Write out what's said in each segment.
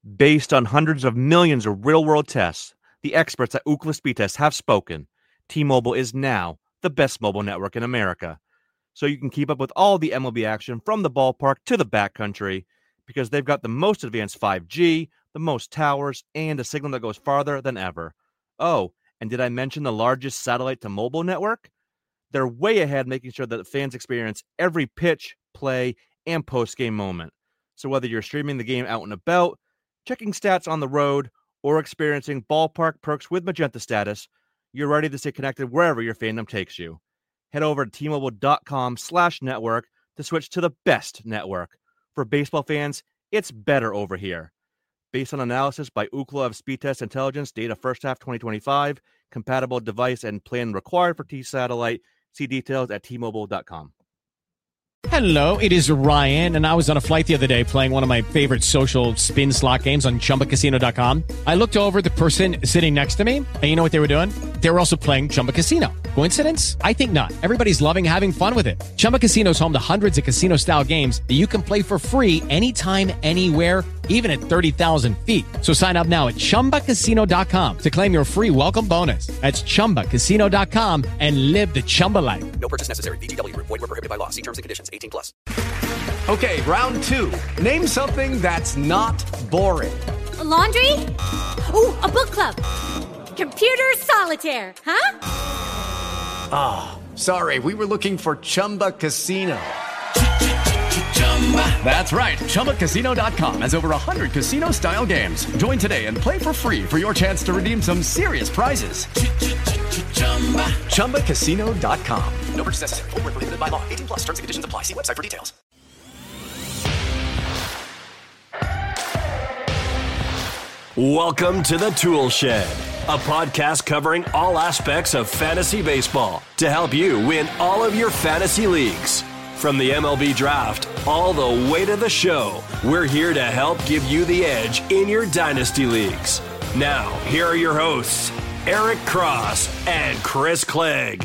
Based on hundreds of millions of real-world tests, the experts at Ookla Speed Test have spoken. T-Mobile is now the best mobile network in America. So you can keep up with all the MLB action from the ballpark to the backcountry because they've got the most advanced 5G, the most towers, and a signal that goes farther than ever. Oh, and did I mention the largest satellite-to-mobile network? They're way ahead, making sure that fans experience every pitch, play, and post-game moment. So whether you're streaming the game out and about, checking stats on the road, or experiencing ballpark perks with Magenta Status, you're ready to stay connected wherever your fandom takes you. Head over to T-Mobile.com/network to switch to the best network. For baseball fans, it's better over here. Based on analysis by Ookla of Speed Test Intelligence, data first half 2025, compatible device and plan required for T-Satellite. See details at T-Mobile.com. Hello, it is Ryan, and I was on a flight the other day playing one of my favorite social spin slot games on ChumbaCasino.com. I looked over at the person sitting next to me, and you know what they were doing? They were also playing Chumba Casino. Coincidence? I think not. Everybody's loving having fun with it. Chumba Casino is home to hundreds of casino-style games that you can play for free anytime, anywhere, even at 30,000 feet. So sign up now at ChumbaCasino.com to claim your free welcome bonus. That's ChumbaCasino.com and live the Chumba life. No purchase necessary. VGW. Void were prohibited by law. See terms and conditions. 18+. Okay, round two. Name something that's not boring. A laundry? Ooh, a book club. Computer solitaire, huh? Sorry, we were looking for Chumba Casino. That's right. ChumbaCasino.com has over 100 casino-style games. Join today and play for free for your chance to redeem some serious prizes. ChumbaCasino.com. No purchase necessary. Void were prohibited by law. 18+. Terms and conditions apply. See website for details. Welcome to the Tool Shed, a podcast covering all aspects of fantasy baseball to help you win all of your fantasy leagues. From the MLB draft all the way to the show, we're here to help give you the edge in your dynasty leagues. Now, here are your hosts, Eric Cross and Chris Clegg.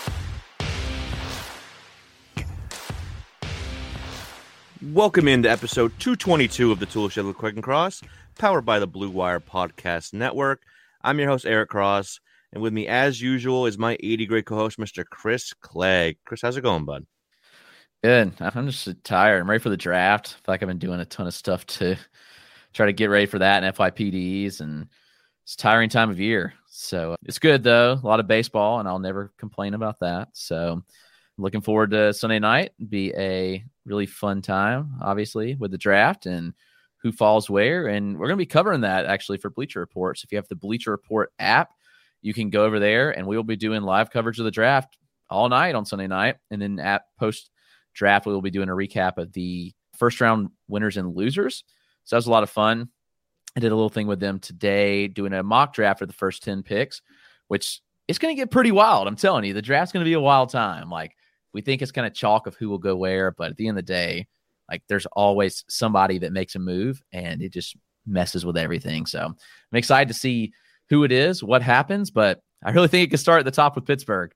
Welcome into episode 222 of the Tool Shed with Clegg and Cross, powered by the Blue Wire Podcast Network. I'm your host, Eric Cross, and with me, as usual, is my 80-grade co-host, Mr. Chris Clegg. Chris, how's it going, bud? Good. I'm just tired. I'm ready for the draft. I feel like I've been doing a ton of stuff to try to get ready for that and FYPDs, and it's a tiring time of year. So it's good, though. A lot of baseball, and I'll never complain about that. So I'm looking forward to Sunday night. It'll be a really fun time, obviously, with the draft and who falls where. And we're going to be covering that, actually, for Bleacher Report. So if you have the Bleacher Report app, you can go over there, and we'll be doing live coverage of the draft all night on Sunday night. And then at post-draft, we will be doing a recap of the first-round winners and losers. So that was a lot of fun. I did a little thing with them today, doing a mock draft for the first 10 picks, which is going to get pretty wild. I'm telling you, the draft's going to be a wild time. Like, we think it's kind of chalk of who will go where, but at the end of the day, like, there's always somebody that makes a move, and it just messes with everything. So I'm excited to see who it is, what happens, but I really think it could start at the top with Pittsburgh.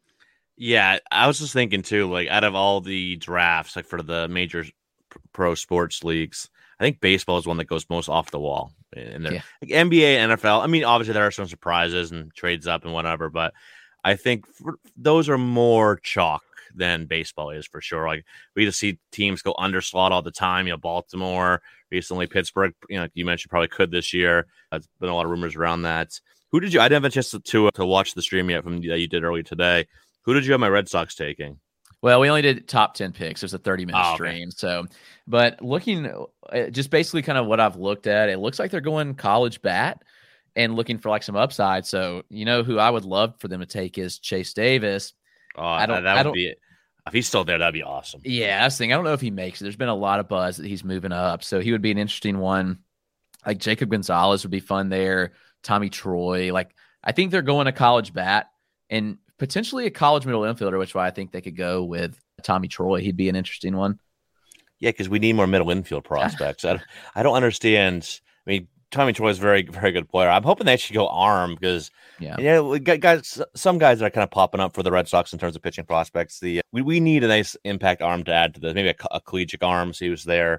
Yeah, I was just thinking, too, like, out of all the drafts, like, for the major pro sports leagues, I think baseball is one that goes most off the wall. In there. Yeah. Like NBA, NFL, I mean, obviously there are some surprises and trades up and whatever, but I think those are more chalk than baseball is for sure. Like, we just see teams go under slot all the time. You know, Baltimore recently, Pittsburgh, you know, like you mentioned, probably could this year. There's been a lot of rumors around that. Who did you? I didn't have a chance to watch the stream yet from that you did earlier today. Who did you have my Red Sox taking? Well, we only did top 10 picks. It was a 30-minute stream. So, but looking just basically kind of what I've looked at, it looks like they're going college bat and looking for like some upside. So, you know, who I would love for them to take is Chase Davis. That would be it. If he's still there, that'd be awesome. Yeah, that's the thing. I don't know if he makes it. There's been a lot of buzz that he's moving up. So he would be an interesting one. Like Jacob Gonzalez would be fun there. Tommy Troy. Like, I think they're going to college bat and potentially a college middle infielder, which is why I think they could go with Tommy Troy. He'd be an interesting one. Yeah, because we need more middle infield prospects. I don't understand. I mean, Tommy Troy is a very, very good player. I'm hoping they should go arm because, we got some guys that are kind of popping up for the Red Sox in terms of pitching prospects. We need a nice impact arm to add to this. Maybe a collegiate arm. So he was there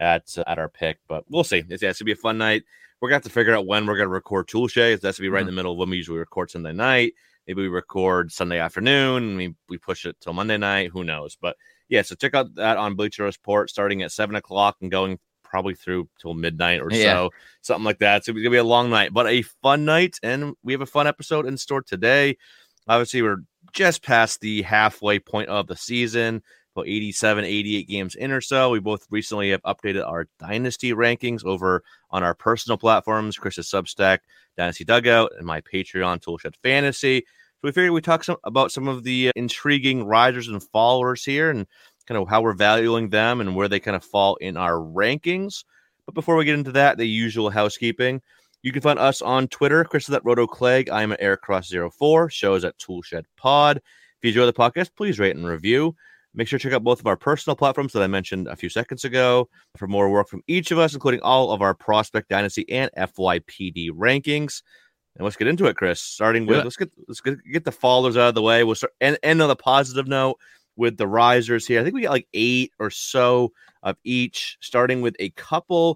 at our pick. But we'll see. It's going to be a fun night. We're going to have to figure out when we're going to record Tool Shay. That's to be right in the middle of when we usually record Sunday night. Maybe we record Sunday afternoon. We push it till Monday night. Who knows? But yeah, so check out that on Bleacher Report starting at 7 o'clock and going probably through till midnight or so, something like that. So it's going to be a long night, but a fun night. And we have a fun episode in store today. Obviously, we're just past the halfway point of the season, about 87, 88 games in or so. We both recently have updated our Dynasty rankings over on our personal platforms, Chris's Substack, Dynasty Dugout, and my Patreon, Toolshed Fantasy. So we figured we'd talk about some of the intriguing risers and followers here and kind of how we're valuing them and where they kind of fall in our rankings. But before we get into that, the usual housekeeping. You can find us on Twitter. Chris is at RotoClegg. I'm at Aircross04. Shows at Toolshed Pod. If you enjoy the podcast, please rate and review. Make sure to check out both of our personal platforms that I mentioned a few seconds ago for more work from each of us, including all of our Prospect Dynasty and FYPD rankings. And let's get into it, Chris. Starting with let's get the followers out of the way. We'll start end on a positive note with the risers here. I think we got like 8 or so of each, starting with a couple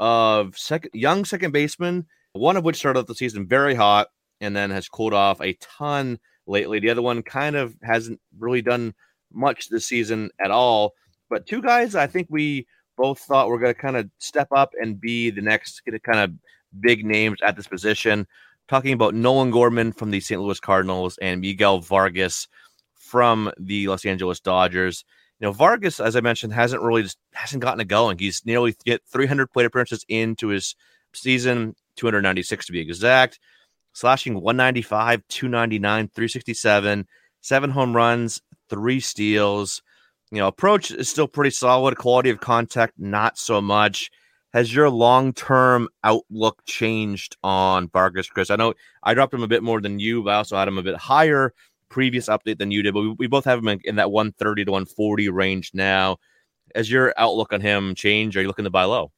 of young second basemen, one of which started off the season very hot and then has cooled off a ton lately. The other one kind of hasn't really done much this season at all. But two guys I think we both thought were going to kind of step up and be the next kind of big names at this position. Talking about Nolan Gorman from the St. Louis Cardinals and Miguel Vargas from the Los Angeles Dodgers. You know, Vargas, as I mentioned, hasn't gotten it going. He's nearly get 300 plate appearances into his season, 296 to be exact, slashing 195, 299, 367, 7 home runs, 3 steals. You know, approach is still pretty solid. Quality of contact, not so much. Has your long-term outlook changed on Vargas, Chris? I know I dropped him a bit more than you, but I also had him a bit higher previous update than you did, but we both have him in that 130 to 140 range now. Has your outlook on him changed? Or are you looking to buy low?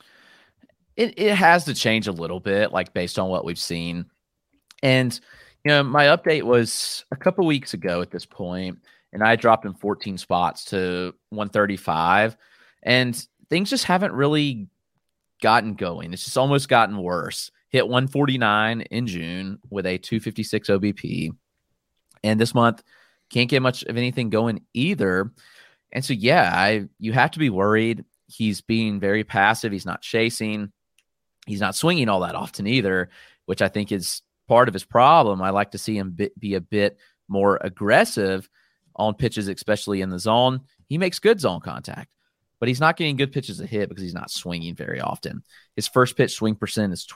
It has to change a little bit, like based on what we've seen. And, you know, my update was a couple weeks ago at this point, and I dropped him 14 spots to 135, and things just haven't really gotten going. It's just almost gotten worse. Hit 149 in June with a 256 OBP. And this month can't get much of anything going either. And so, yeah, you have to be worried. He's being very passive. He's not chasing. He's not swinging all that often either, which I think is part of his problem. I like to see him be a bit more aggressive on pitches, especially in the zone. He makes good zone contact, but he's not getting good pitches to hit because he's not swinging very often. His first pitch swing percent is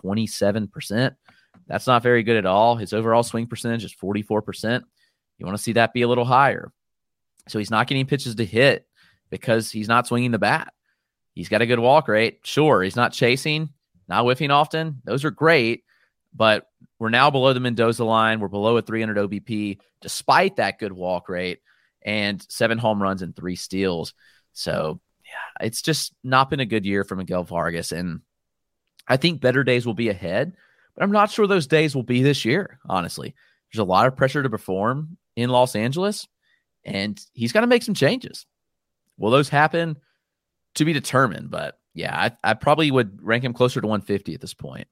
27%. That's not very good at all. His overall swing percentage is 44%. You want to see that be a little higher. So he's not getting pitches to hit because he's not swinging the bat. He's got a good walk rate. Sure, he's not chasing, not whiffing often. Those are great, but we're now below the Mendoza line. We're below a 300 OBP despite that good walk rate and 7 home runs and 3 steals. So yeah, it's just not been a good year for Miguel Vargas. And I think better days will be ahead, but I'm not sure those days will be this year, honestly. There's a lot of pressure to perform in Los Angeles, and he's got to make some changes. Will those happen? To be determined, but yeah, I probably would rank him closer to 150 at this point.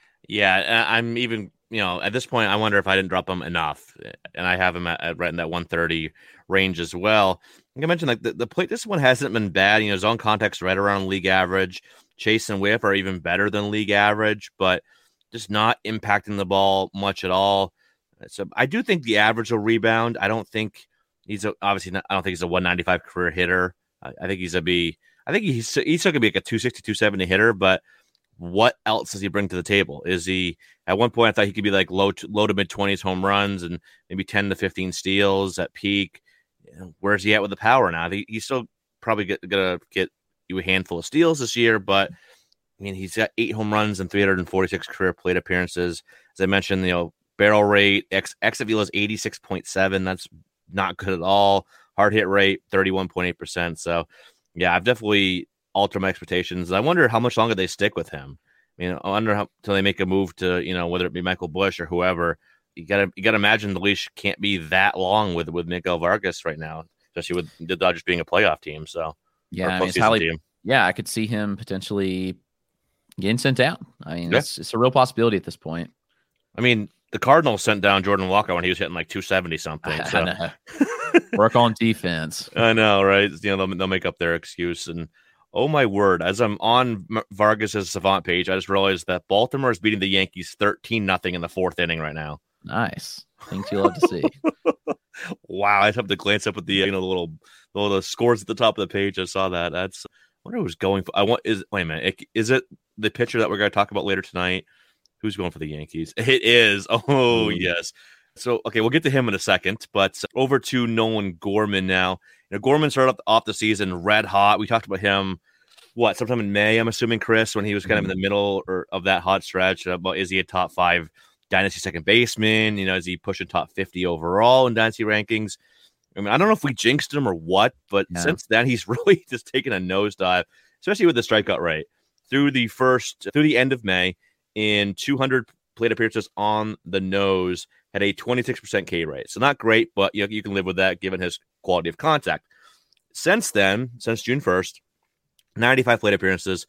Yeah, I'm even, at this point, I wonder if I didn't drop him enough, and I have him at right in that 130 range as well. Like I mentioned, like the plate, this one hasn't been bad. Zone contact's right around league average. Chase and whiff are even better than league average, but just not impacting the ball much at all. So I do think the average will rebound. I don't think he's I don't think he's a 195 career hitter. I think he's still going to be like a 260, 270 hitter, but what else does he bring to the table? Is he, at one point, I thought he could be like low to mid 20s home runs and maybe 10 to 15 steals at peak. Where's he at with the power now? He's still probably going to get you a handful of steals this year, but I mean, he's got 8 home runs and 346 career plate appearances. As I mentioned, barrel rate, exit velo is 86.7. That's not good at all. Hard hit rate, 31.8%. So, yeah, I've definitely altered my expectations. I wonder how much longer they stick with him. I mean, I wonder until they make a move to, whether it be Michael Busch or whoever. You gotta imagine the leash can't be that long with Miguel Vargas right now, especially with the Dodgers being a playoff team. So yeah, I mean, yeah, I could see him potentially getting sent down. I mean, it's a real possibility at this point. I mean, the Cardinals sent down Jordan Walker when he was hitting like 270 something. So. I know. Work on defense. I know, right? They'll make up their excuse. And oh my word, as I'm on Vargas's Savant page, I just realized that Baltimore is beating the Yankees 13-0 in the 4th inning right now. Nice. Things you love to see. Wow, I just have to glance up at the the little scores at the top of the page. I saw that. That's what I was going for. Wait a minute. Is it the pitcher that we're going to talk about later tonight? Who's going for the Yankees? It is. Oh, yes. So, okay, we'll get to him in a second, but over to Nolan Gorman now. Gorman started off the season red hot. We talked about him, sometime in May, I'm assuming, Chris, when he was kind of in the middle of that hot stretch. About is he a top 5 Dynasty second baseman? Is he pushing top 50 overall in Dynasty rankings? I mean, I don't know if we jinxed him or what, but since then, he's really just taken a nosedive, especially with the strikeout rate. Through the end of May, in 200 plate appearances on the nose, had a 26% K rate. So not great, but you can live with that given his quality of contact. Since then, since June 1st, 95 plate appearances,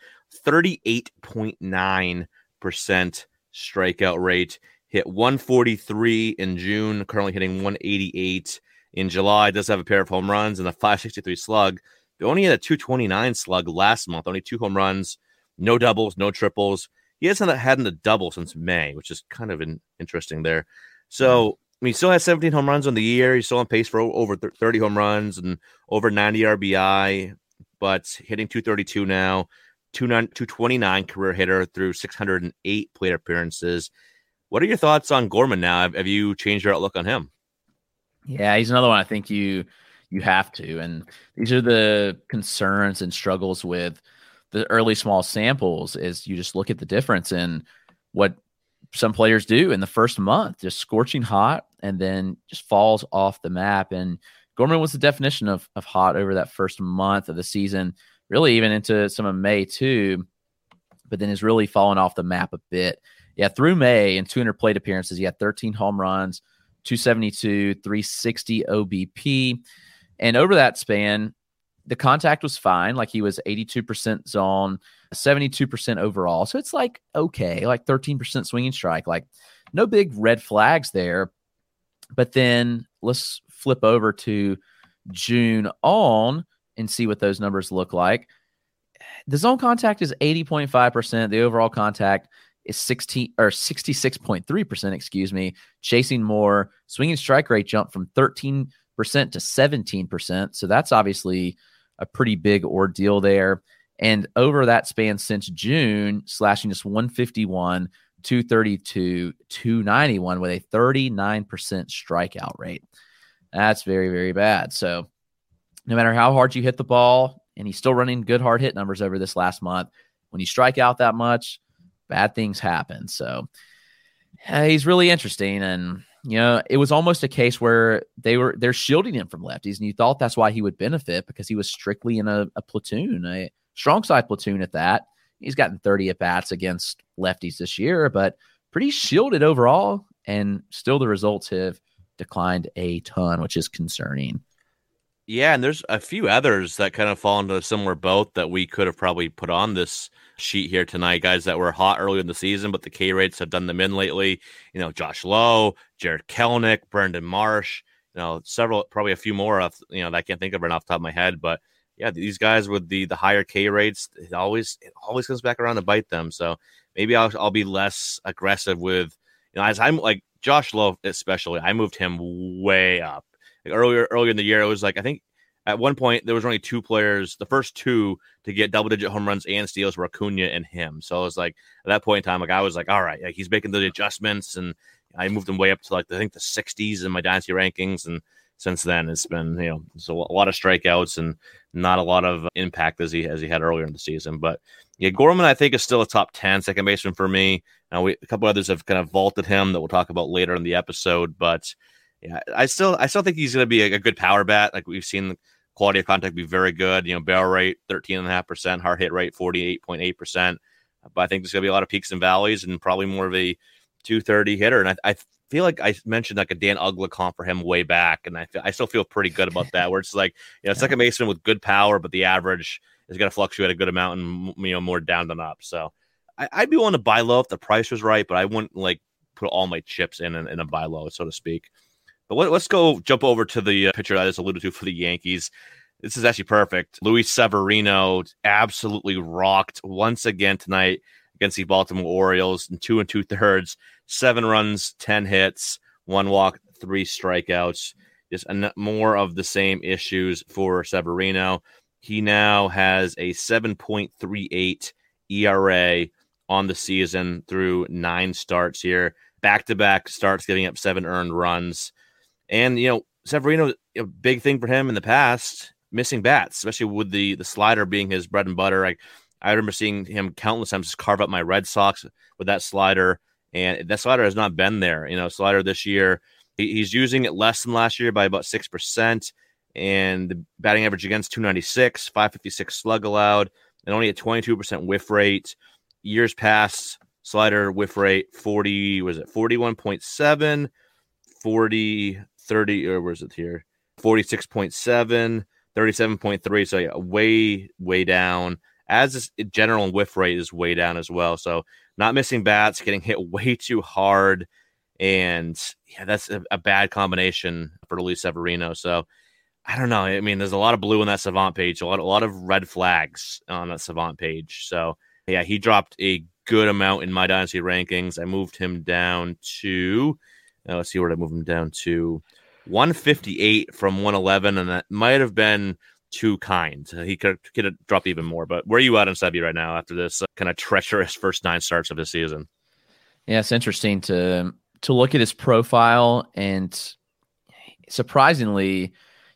38.9% strikeout rate, hit 143 in June, currently hitting 188 in July. Does have a pair of home runs and a 563 slug. But only had a 229 slug last month, only 2 home runs, no doubles, no triples. He hasn't had a double since May, which is kind of interesting there. So, he still has 17 home runs on the year. He's still on pace for over 30 home runs and over 90 RBI, but hitting 232 now, 229 career hitter through 608 plate appearances. What are your thoughts on Gorman now? Have you changed your outlook on him? Yeah, he's another one I think you have to. And these are the concerns and struggles with the early small samples is you just look at the difference in what some players do in the first month, just scorching hot and then just falls off the map. And Gorman was the definition of hot over that first month of the season, really even into some of May too, but then has really fallen off the map a bit. Yeah, through May in 200 plate appearances, he had 13 home runs, 272, 360 OBP. And over that span, the contact was fine. Like he was 82% zone, 72% overall. So it's like, okay, like 13% swinging strike, like no big red flags there. But then let's flip over to June on and see what those numbers look like. The zone contact is 80.5%. The overall contact is 66.3%, chasing more. Swinging strike rate jumped from 13% to 17%. So that's obviously a pretty big ordeal there. And over that span since June, slashing just 151, 232, 291 with a 39% strikeout rate. That's very, very bad. So no matter how hard you hit the ball, and he's still running good hard hit numbers over this last month, when you strike out that much, bad things happen. So he's really interesting. And, it was almost a case where they're shielding him from lefties. And you thought that's why he would benefit because he was strictly in a platoon, a strong side platoon at that. He's gotten 30 at-bats against lefties this year, but pretty shielded overall. And still the results have declined a ton, which is concerning. Yeah, and there's a few others that kind of fall into a similar boat that we could have probably put on this sheet here tonight, guys that were hot early in the season, but the K rates have done them in lately. Josh Lowe, Jared Kelenic, Brendan Marsh, several, probably a few more that I can't think of right off the top of my head. But yeah, these guys with the higher K rates, it always comes back around to bite them. So maybe I'll be less aggressive with, as I'm like Josh Lowe especially. I moved him way up. Like earlier in the year, it was like, I think at one point there was only 2 players, the first 2 to get double-digit home runs and steals were Acuna and him. So it was like, at that point in time, I was like, all right, he's making the adjustments, and I moved him way up to I think the 60s in my dynasty rankings. And since then, it's been so a lot of strikeouts and not a lot of impact as he had earlier in the season. But yeah, Gorman I think is still a top 10 second baseman for me. Now a couple others have kind of vaulted him that we'll talk about later in the episode, but. Yeah, I still think he's going to be a good power bat. Like we've seen the quality of contact be very good. Barrel rate 13.5%, hard hit rate 48.8%. But I think there's going to be a lot of peaks and valleys and probably more of a 230 hitter. And I feel like I mentioned like a Dan Uggla comp for him way back, and I still feel pretty good about that. Where it's like second baseman with good power, but the average is going to fluctuate a good amount and more down than up. So I'd be willing to buy low if the price was right, but I wouldn't put all my chips in a buy low, so to speak. But let's go jump over to the pitcher I just alluded to for the Yankees. This is actually perfect. Luis Severino absolutely rocked once again tonight against the Baltimore Orioles in 2 2/3, 7 runs, 10 hits, 1 walk, 3 strikeouts. Just more of the same issues for Severino. He now has a 7.38 ERA on the season through 9 starts here. Back-to-back starts, giving up 7 earned runs. And, Severino, a big thing for him in the past, missing bats, especially with the slider being his bread and butter. I remember seeing him countless times just carve up my Red Sox with that slider, and that slider has not been there. Slider this year, he's using it less than last year by about 6%, and the batting average against 296, 556 slug allowed, and only a 22% whiff rate. Years past, slider whiff rate 41.7, 40, 30, or where's it here? 46.7, 37.3. So yeah, way down. As this general whiff rate is way down as well. So not missing bats, getting hit way too hard. And yeah, that's a bad combination for Luis Severino. So I don't know. I mean, there's a lot of blue on that Savant page, a lot of red flags on that Savant page. So yeah, he dropped a good amount in my dynasty rankings. I moved him down to, let's see where I moved him down to, 158 from 111, and that might have been too kind. He could have dropped even more. But where are you at on Sevy right now after this kind of treacherous first 9 starts of the season? Yeah, it's interesting to look at his profile, and surprisingly,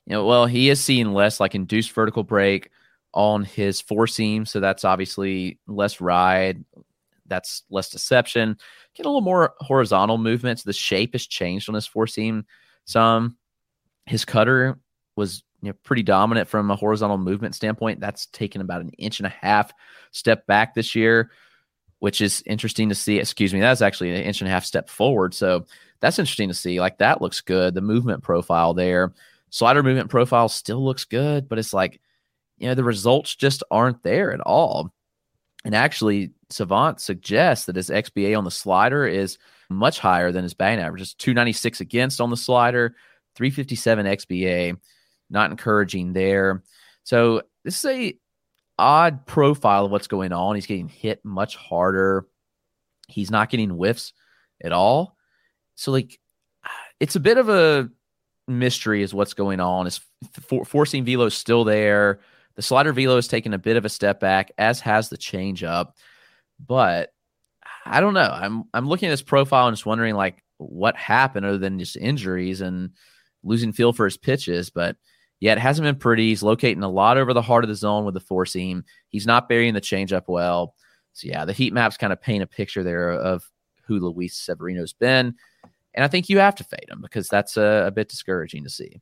he is seeing less induced vertical break on his 4-seam, so that's obviously less ride, that's less deception. Get a little more horizontal movements. The shape has changed on his 4-seam some. His cutter was pretty dominant from a horizontal movement standpoint. That's taken about 1.5 inches step back this year, which is interesting to see. Excuse me, that's actually 1.5 inches step forward. So that's interesting to see. That looks good. The movement profile there, slider movement profile still looks good, but it's the results just aren't there at all. And actually, Savant suggests that his XBA on the slider is much higher than his batting average. It's 296 against on the slider, 357 XBA. Not encouraging there. So this is a odd profile of what's going on. He's getting hit much harder. He's not getting whiffs at all. So it's a bit of a mystery is what's going on. His 4-seam velo is still there. The slider velo has taken a bit of a step back, as has the changeup. But I don't know. I'm looking at his profile and just wondering what happened other than just injuries and losing feel for his pitches. But yeah, it hasn't been pretty. He's locating a lot over the heart of the zone with the 4-seam. He's not burying the changeup well. So yeah, the heat maps kind of paint a picture there of who Luis Severino's been. And I think you have to fade him because that's a bit discouraging to see.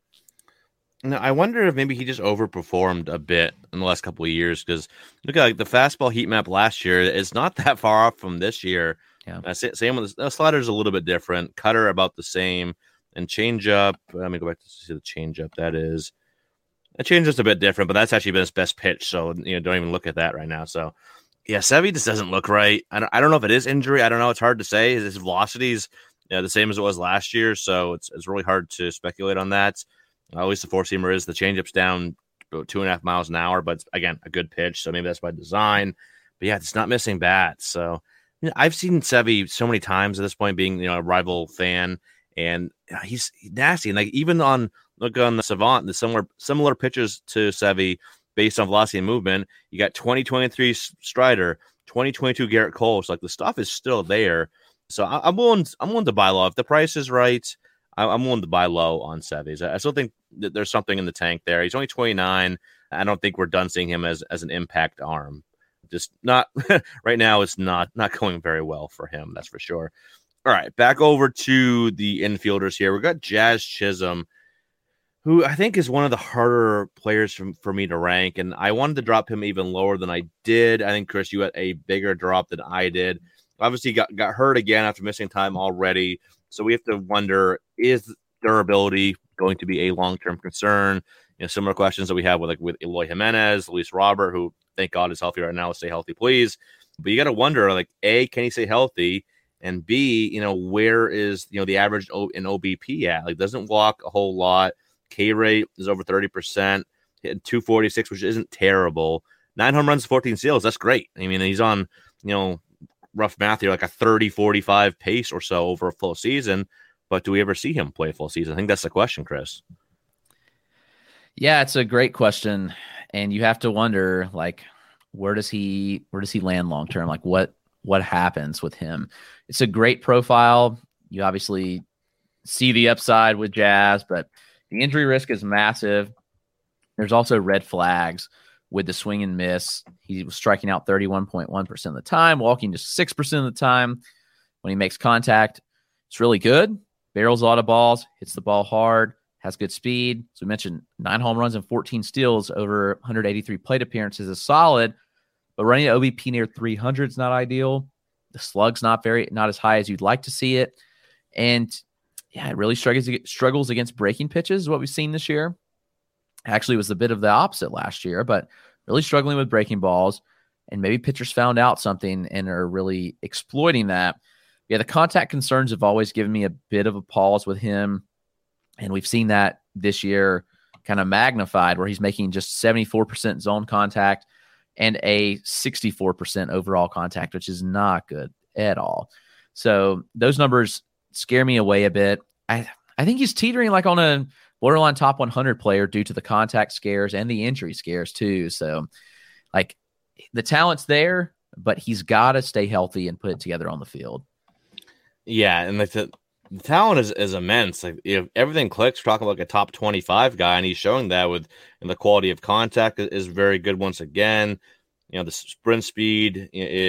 Now, I wonder if maybe he just overperformed a bit in the last couple of years, because look at the fastball heat map last year is not that far off from this year. Yeah. Same with the slider's a little bit different. Cutter about the same, and changeup. Let me go back to see the changeup. That is, the changeup's a bit different, but that's actually been his best pitch. So don't even look at that right now. So yeah, Sevy just doesn't look right. I don't know if it is injury. I don't know. It's hard to say. His velocity's the same as it was last year, so it's really hard to speculate on that. At least the 4-seamer is. The changeup's down about 2.5 miles an hour, but again, a good pitch, so maybe that's by design. But yeah, it's not missing bats. So I've seen Sevy so many times at this point, being a rival fan, and he's nasty. And even on the Savant, the similar pitches to Sevy based on velocity and movement, you got 2023 Strider, 2022 Garrett Cole. So the stuff is still there. So I'm willing to buy low if the price is right. I'm willing to buy low on Sevy. I still think that there's something in the tank there. He's only 29. I don't think we're done seeing him as an impact arm. Just not right now. It's not going very well for him. That's for sure. All right, back over to the infielders here. We've got Jazz Chisholm, who I think is one of the harder players for me to rank, and I wanted to drop him even lower than I did. I think, Chris, you had a bigger drop than I did. Obviously, got hurt again after missing time already. So we have to wonder, is durability going to be a long-term concern? Similar questions that we have with Eloy Jimenez, Luis Robert, who thank God he's healthy right now. Stay healthy, please. But you got to wonder, like, A, can he stay healthy? And B, where is, the average in OBP at? Like, doesn't walk a whole lot. K rate is over 30%, hitting 246, which isn't terrible. 9 home runs, 14 steals. That's great. I mean, he's on, rough math here, like a 30-45 pace or so over a full season. But do we ever see him play a full season? I think that's the question, Chris. Yeah, it's a great question. And you have to wonder, like, where does he land long term? Like, what happens with him? It's a great profile. You obviously see the upside with Jazz, but the injury risk is massive. There's also red flags with the swing and miss. He was striking out 31.1% of the time, walking just 6% of the time. When he makes contact, it's really good. Barrels a lot of balls, hits the ball hard, has good speed. So we mentioned 9 home runs and 14 steals over 183 plate appearances is solid, but running an OBP near 300 is not ideal. The slug's not as high as you'd like to see it. And yeah, it really struggles against breaking pitches is what we've seen this year. Actually, it was a bit of the opposite last year, but really struggling with breaking balls. And maybe pitchers found out something and are really exploiting that. Yeah, the contact concerns have always given me a bit of a pause with him. And we've seen that this year kind of magnified, where he's making just 74% zone contact and a 64% overall contact, which is not good at all. So those numbers scare me away a bit. I think he's teetering like on a borderline top 100 player due to the contact scares and the injury scares too. So like the talent's there, but he's got to stay healthy and put it together on the field. Yeah, and like the talent is immense. Like, if everything clicks, we're talking like a top 25 guy, and he's showing that with the quality of contact is very good once again. The sprint speed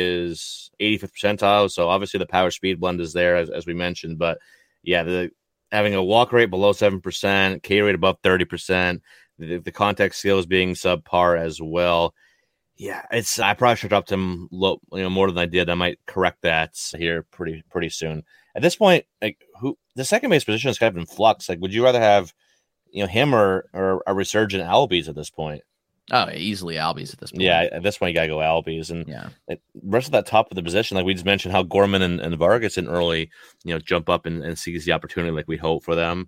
is 85th percentile, so obviously the power speed blend is there, as we mentioned. But yeah, having a walk rate below 7%, K rate above 30%, the contact skills being subpar as well. Yeah, I probably should have dropped him low, more than I did. I might correct that here pretty soon. At this point, like, the second base position is kind of in flux. Like, would you rather have, him or a resurgent Albies at this point? Oh, easily Albies at this point. Yeah, at this point, you gotta go Albies, and the rest of that top of the position, like we just mentioned, how Gorman and Vargas didn't really, jump up and seize the opportunity like we hope for them.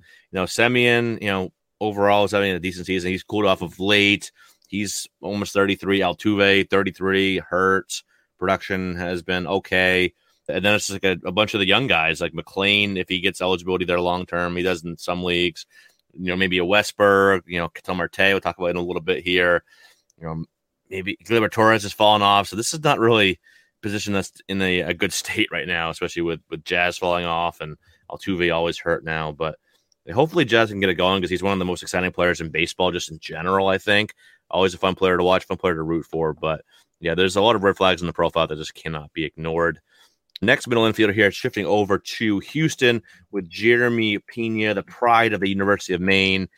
Semien, overall is having a decent season. He's cooled off of late. He's almost 33. Altuve, 33. Hurts. Production has been okay. And then it's just like a bunch of the young guys, like McLean, if he gets eligibility there long term. He does in some leagues. Maybe a Westberg, Ketel Marte, we'll talk about it in a little bit here. Maybe Gleyber Torres has fallen off. So this is not really positioned us in a good state right now, especially with Jazz falling off and Altuve always hurt now. But hopefully Jazz can get it going, because he's one of the most exciting players in baseball just in general, I think. Always a fun player to watch, fun player to root for. But yeah, there's a lot of red flags in the profile that just cannot be ignored. Next middle infielder here, shifting over to Houston with Jeremy Pena, the pride of the University of Maine.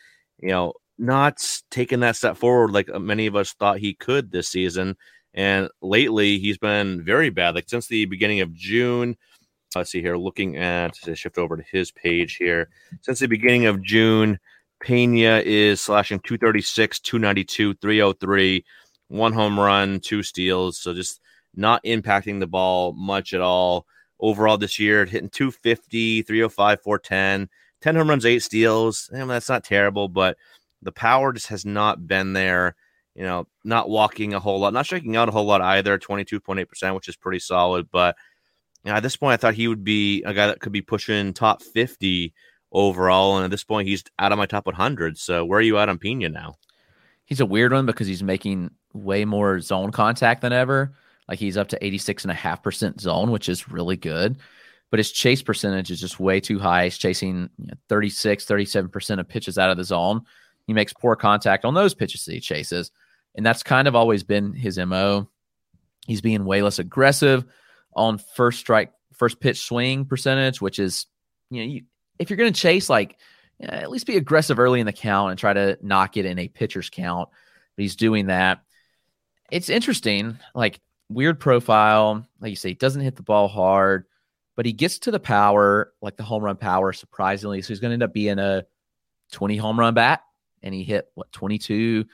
Not taking that step forward like many of us thought he could this season. And lately, he's been very bad. Like since the beginning of June, let's see here, looking at, shift over to his page here. Since the beginning of June, Pena is slashing 236, 292, 303, 1 home run, 2 steals. So just not impacting the ball much at all. Overall this year, hitting 250, 305, 410, 10 home runs, 8 steals. That's not terrible, but the power just has not been there. Not walking a whole lot, not striking out a whole lot either, 22.8%, which is pretty solid. But at this point, I thought he would be a guy that could be pushing top 50 overall. And at this point, he's out of my top 100. So where are you at on Pena now? He's a weird one because he's making way more zone contact than ever. Like he's up to 86.5% zone, which is really good. But his chase percentage is just way too high. He's chasing 36, 37% of pitches out of the zone. He makes poor contact on those pitches that he chases. And that's kind of always been his MO. He's being way less aggressive on first pitch swing percentage, which is, if you're going to chase, at least be aggressive early in the count and try to knock it in a pitcher's count. But he's doing that. It's interesting, weird profile. Like you say, he doesn't hit the ball hard, but he gets to the power, like the home run power, surprisingly. So he's going to end up being a 20 home run bat. And he hit 22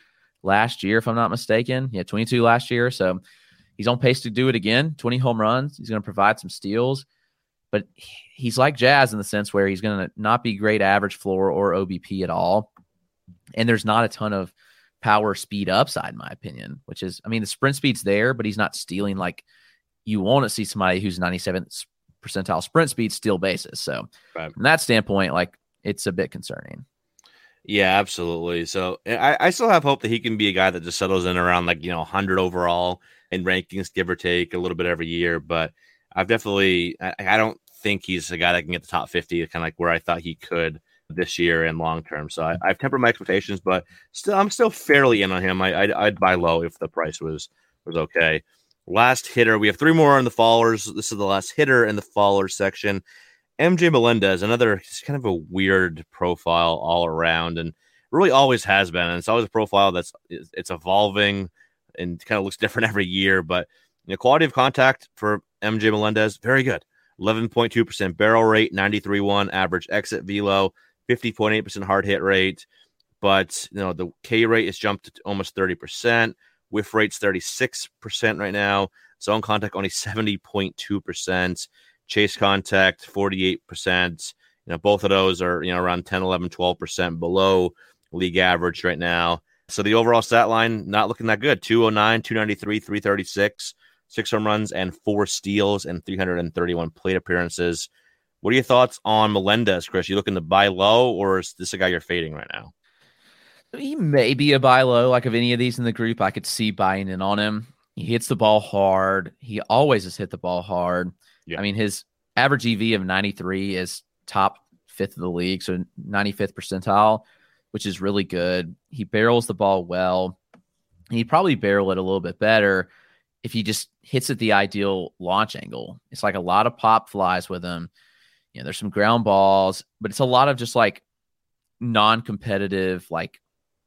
last year, if I'm not mistaken. Yeah, 22 last year. So he's on pace to do it again. 20 home runs. He's going to provide some steals. But he's like Jazz in the sense where he's going to not be great average floor or OBP at all. And there's not a ton of power speed upside, in my opinion, which is, I mean, the sprint speed's there, but he's not stealing like you want to see somebody who's 97th percentile sprint speed steal bases. So from that standpoint, like, it's a bit concerning. Yeah, absolutely. So I still have hope that he can be a guy that just settles in around 100 overall in rankings, give or take a little bit every year. But I don't think he's a guy that can get the top 50, kind of like where I thought he could this year and long term. So I've tempered my expectations, but I'm still fairly in on him. I'd buy low if the price was okay. Last hitter, we have 3 more in the fallers. This is the last hitter in the fallers section. MJ Melendez, another kind of a weird profile all around, and really always has been. And it's always a profile it's evolving and kind of looks different every year. But quality of contact for MJ Melendez, very good. 11.2% barrel rate, 93.1 average exit velo, 50.8% hard hit rate. But the K rate has jumped to almost 30%. Whiff rate's 36% right now. Zone contact only 70.2%. Chase contact 48%. Both of those are around 10, 11, 12% below league average right now. So the overall stat line not looking that good. 209, 293, 336, 6 home runs and 4 steals and 331 plate appearances. What are your thoughts on Melendez, Chris? You looking to buy low, or is this a guy you're fading right now? He may be a buy low. Like, of any of these in the group, I could see buying in on him. He hits the ball hard. He always has hit the ball hard. Yeah. I mean, his average EV of 93 is top 5th of the league, so 95th percentile, which is really good. He barrels the ball well. He'd probably barrel it a little bit better if he just hits at the ideal launch angle. It's like a lot of pop flies with him. There's some ground balls, but it's a lot of just like non-competitive, like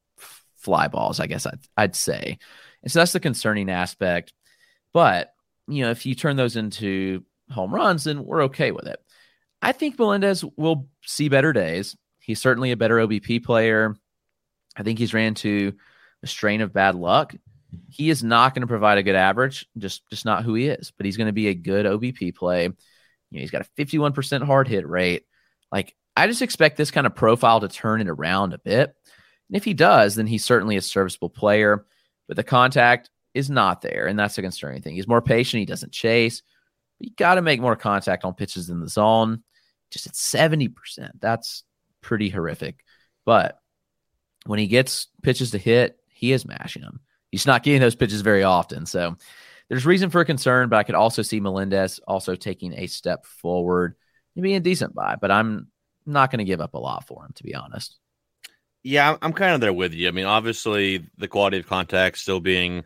fly balls, I guess I'd say. And so that's the concerning aspect. But, if you turn those into home runs, then we're okay with it. I think Melendez will see better days. He's certainly a better OBP player. I think he's ran into a strain of bad luck. He is not going to provide a good average, just not who he is, but he's going to be a good OBP play. He's got a 51% hard hit rate. Like, I just expect this kind of profile to turn it around a bit. And if he does, then he's certainly a serviceable player, but the contact is not there. And that's a concerning thing. He's more patient. He doesn't chase. You got to make more contact on pitches in the zone. Just at 70%. That's pretty horrific. But when he gets pitches to hit, he is mashing them. He's not getting those pitches very often. So there's reason for concern, but I could also see Melendez also taking a step forward and being a decent buy. But I'm not going to give up a lot for him, to be honest. Yeah, I'm kind of there with you. I mean, obviously, the quality of contact still being,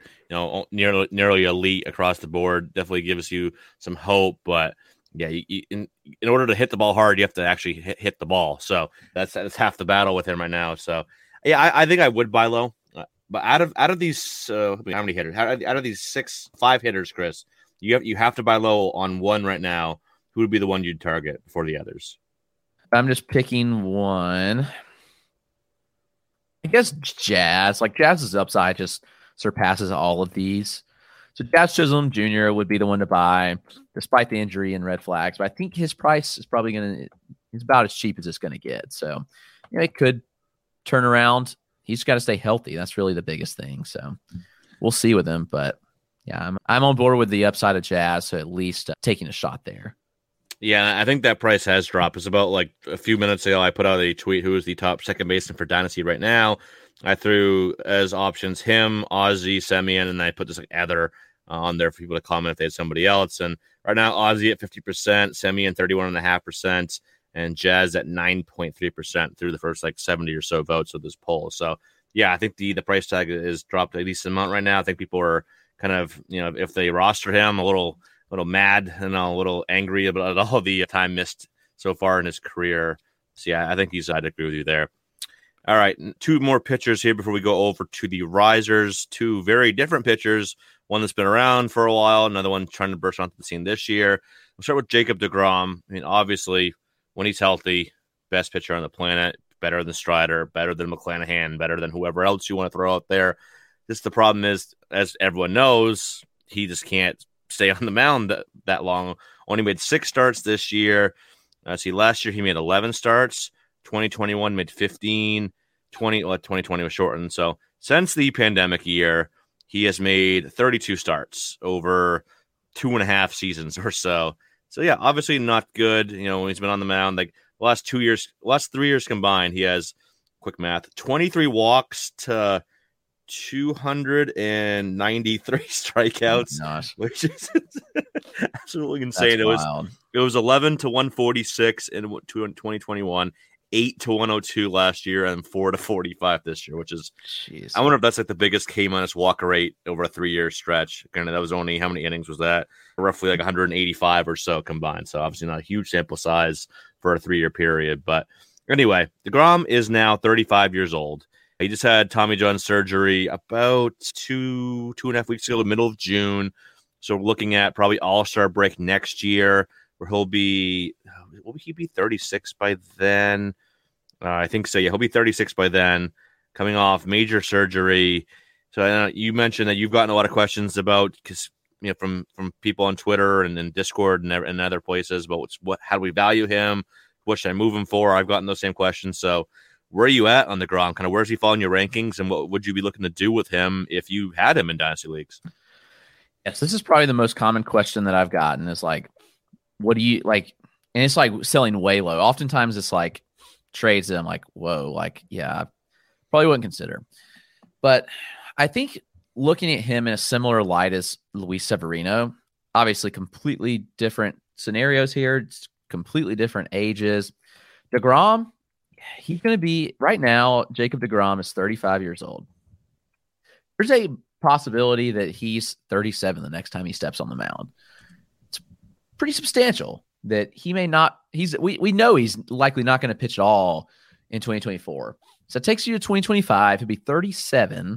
nearly elite across the board definitely gives you some hope. But yeah, in order to hit the ball hard, you have to actually hit the ball. So that's half the battle with him right now. So yeah, I think I would buy low. But out of these, how many hitters? Out of these 5 hitters, Chris, you have to buy low on one right now. Who would be the one you'd target before the others? I'm just picking one. I guess Jazz. Like, Jazz's upside just surpasses all of these. So Jazz Chisholm Jr. would be the one to buy, despite the injury and red flags. But I think his price is probably it's about as cheap as it's going to get. So it could turn around. He's got to stay healthy. That's really the biggest thing. So we'll see with him. But yeah, I'm on board with the upside of Jazz. So at least taking a shot there. Yeah, I think that price has dropped. It's about like a few minutes ago, I put out a tweet who is the top second baseman for Dynasty right now. I threw as options him, Ozzie, Semien, and I put this like other on there for people to comment if they had somebody else. And right now, Ozzie at 50%, Semien 31.5%, and Jazz at 9.3% through the first 70 or so votes of this poll. So yeah, I think the price tag is dropped a decent amount right now. I think people are kind of, if they roster him, a little mad and a little angry about all the time missed so far in his career. So yeah, I think I'd agree with you there. All right, 2 more pitchers here before we go over to the risers. 2 very different pitchers. One that's been around for a while, another one trying to burst onto the scene this year. We'll start with Jacob deGrom. I mean, obviously, when he's healthy, best pitcher on the planet, better than Strider, better than McClanahan, better than whoever else you want to throw out there. Just the problem is, as everyone knows, he just can't stay on the mound that long. Only made 6 starts this year. Last year he made 11 starts. 2021 made 15. 2020 was shortened. So since the pandemic year, he has made 32 starts over 2.5 seasons or so. So yeah, obviously not good. When he's been on the mound, like the last 3 years combined, he has, quick math, 23 walks to 293 strikeouts, which is absolutely insane. It was 11 to 146 in 2021, 8 to 102 last year, and 4 to 45 this year, which is, I wonder if that's like the biggest K-minus walk rate over a 3-year stretch. That was only, how many innings was that? Roughly like 185 or so combined. So obviously not a huge sample size for a 3-year period. But anyway, DeGrom is now 35 years old. He just had Tommy John surgery about 2.5 weeks ago, the middle of June. So we're looking at probably All-Star break next year, where will he be 36 by then? I think so. Yeah, he'll be 36 by then, coming off major surgery. So you mentioned that you've gotten a lot of questions about, because from people on Twitter and in Discord and other places about how do we value him? What should I move him for? I've gotten those same questions. So where are you at on DeGrom? Kind of where's he fall in your rankings, and what would you be looking to do with him if you had him in Dynasty Leagues? Yes, this is probably the most common question that I've gotten is like, what do you like? And it's like selling way low. Oftentimes it's like trades that I'm like, whoa, like, yeah, probably wouldn't consider. But I think looking at him in a similar light as Luis Severino, obviously completely different scenarios here. It's completely different ages. DeGrom, he's going to be, right now, Jacob DeGrom is 35 years old. There's a possibility that he's 37 the next time he steps on the mound. It's pretty substantial that he may not, we know he's likely not going to pitch at all in 2024. So it takes you to 2025. He'll be 37,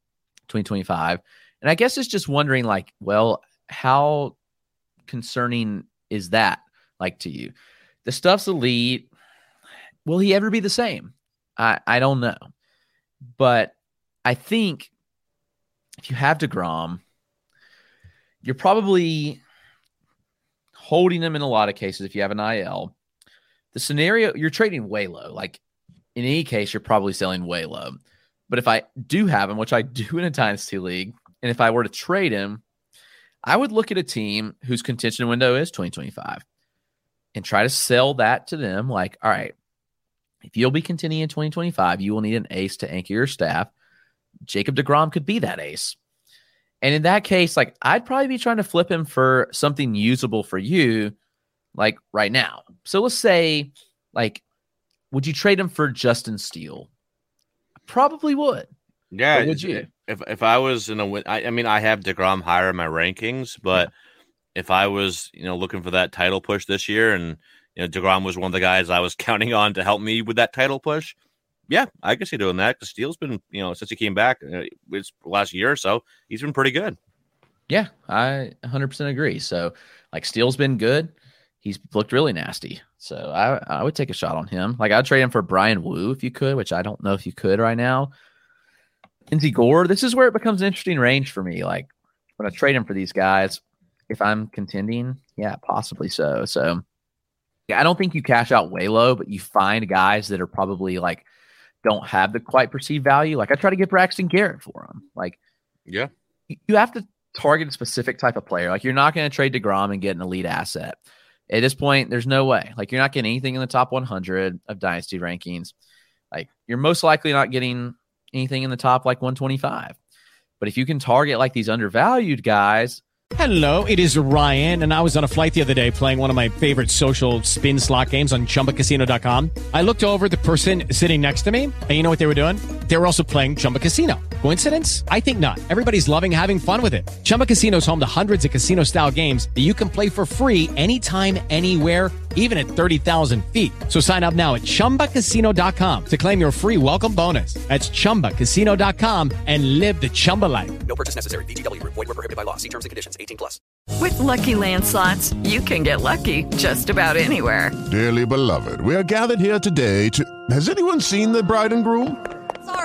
2025. And I guess it's just wondering, like, well, how concerning is that, like, to you? The stuff's elite. Will he ever be the same? I don't know. But I think if you have DeGrom, you're probably holding him in a lot of cases if you have an IL. The scenario, you're trading way low. Like, in any case, you're probably selling way low. But if I do have him, which I do in a Dynasty League, and if I were to trade him, I would look at a team whose contention window is 2025 and try to sell that to them. Like, all right, if you'll be contending in 2025, you will need an ace to anchor your staff. Jacob DeGrom could be that ace. And in that case, like, I'd probably be trying to flip him for something usable for you, like right now. So let's say, like, would you trade him for Justin Steele? I probably would. Yeah. But would you? If I was in a win, I mean, I have DeGrom higher in my rankings, but if I was, looking for that title push this year, and DeGrom was one of the guys I was counting on to help me with that title push, yeah, I could see doing that, because Steele's been, since he came back, it's last year or so, he's been pretty good. Yeah, I 100% agree. So, like, Steele's been good. He's looked really nasty. So I would take a shot on him. Like, I'd trade him for Brian Wu if you could, which I don't know if you could right now. Kinsey Gore, this is where it becomes an interesting range for me. Like, when I trade him for these guys, if I'm contending, yeah, possibly so. So, yeah, I don't think you cash out way low, but you find guys that are probably, like, don't have the quite perceived value. Like, I try to get Braxton Garrett for him. Like, yeah, you have to target a specific type of player. Like, you're not going to trade DeGrom and get an elite asset. At this point, there's no way. Like, you're not getting anything in the top 100 of Dynasty rankings. Like, you're most likely not getting anything in the top, like, 125. But if you can target, like, these undervalued guys. Hello, it is Ryan, and I was on a flight the other day playing one of my favorite social spin slot games on ChumbaCasino.com. I looked over at the person sitting next to me, and you know what they were doing? They were also playing Chumba Casino. Coincidence? I think not. Everybody's loving having fun with it. Chumba Casino is home to hundreds of casino-style games that you can play for free anytime, anywhere, even at 30,000 feet. So sign up now at ChumbaCasino.com to claim your free welcome bonus. That's ChumbaCasino.com and live the Chumba life. No purchase necessary. VGW. Void where prohibited by law. See terms and conditions. 18+. With Lucky Land Slots, you can get lucky just about anywhere. Dearly beloved, we are gathered here today to... Has anyone seen the bride and groom?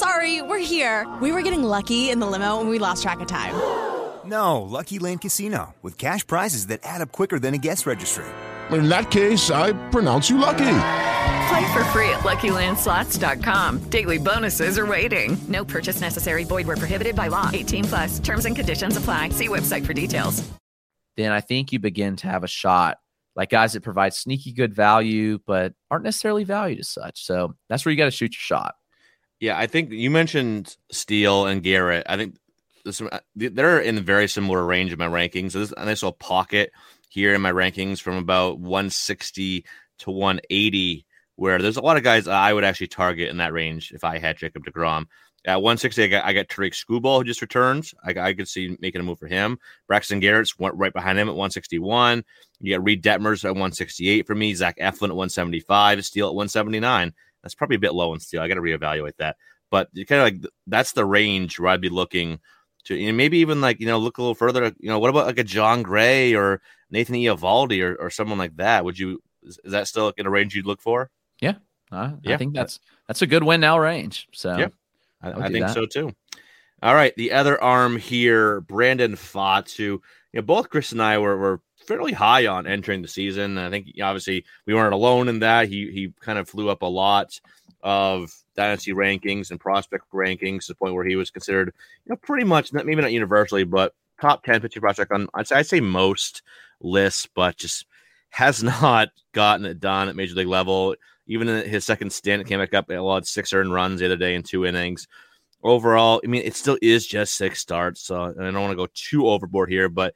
Sorry, we're here. We were getting lucky in the limo and we lost track of time. No, Lucky Land Casino, with cash prizes that add up quicker than a guest registry. In that case, I pronounce you lucky. Play for free at LuckyLandSlots.com. Daily bonuses are waiting. No purchase necessary. Void where prohibited by law. 18+. Terms and conditions apply. See website for details. Then I think you begin to have a shot, like guys that provide sneaky good value, but aren't necessarily valued as such. So that's where you got to shoot your shot. Yeah, I think you mentioned Steele and Garrett. I think they're in a very similar range of my rankings. So there's a nice little pocket here in my rankings from about 160 to 180, where there's a lot of guys I would actually target in that range if I had Jacob deGrom. At 160, I got Tariq Skubal, who just returns. I could see making a move for him. Braxton Garrett's went right behind him at 161. You got Reed Detmers at 168 for me. Zach Eflin at 175. Steele at 179. That's probably a bit low in Steele. I got to reevaluate that. But you kind of like that's the range where I'd be looking to, maybe even like, look a little further. What about like a John Gray or Nathan Eovaldi or someone like that? Is that still in a range you'd look for? Yeah. I think that's a good win now range. So yeah, I think so too. All right. The other arm here, Brandon Pfaadt, who, both Chris and I were fairly high on entering the season. I think obviously we weren't alone in that. He kind of flew up a lot of dynasty rankings and prospect rankings to the point where he was considered, pretty much, maybe not universally, but top 10 pitching prospect on, I'd say most lists, but just has not gotten it done at major league level. Even in his second stint, it came back up. It allowed 6 earned runs the other day in 2 innings. Overall, it still is just 6 starts, so I don't want to go too overboard here, but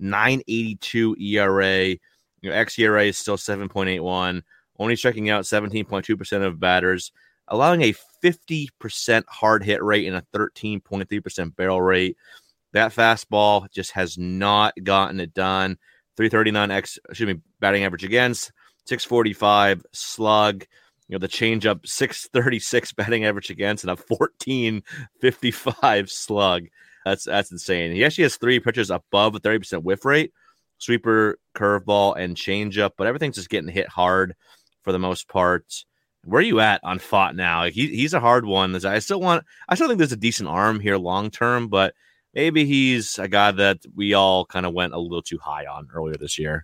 9.82 ERA. xERA is still 7.81. Only striking out 17.2% of batters, allowing a 50% hard hit rate and a 13.3% barrel rate. That fastball just has not gotten it done. 339 batting average against, 645 slug. The changeup, 636 batting average against, and a 1455 slug. That's insane. He actually has 3 pitches above a 30% whiff rate: sweeper, curveball, and changeup. But everything's just getting hit hard for the most part. Where are you at on Pfaadt now? He's a hard one. I still think there's a decent arm here long term, but maybe he's a guy that we all kind of went a little too high on earlier this year.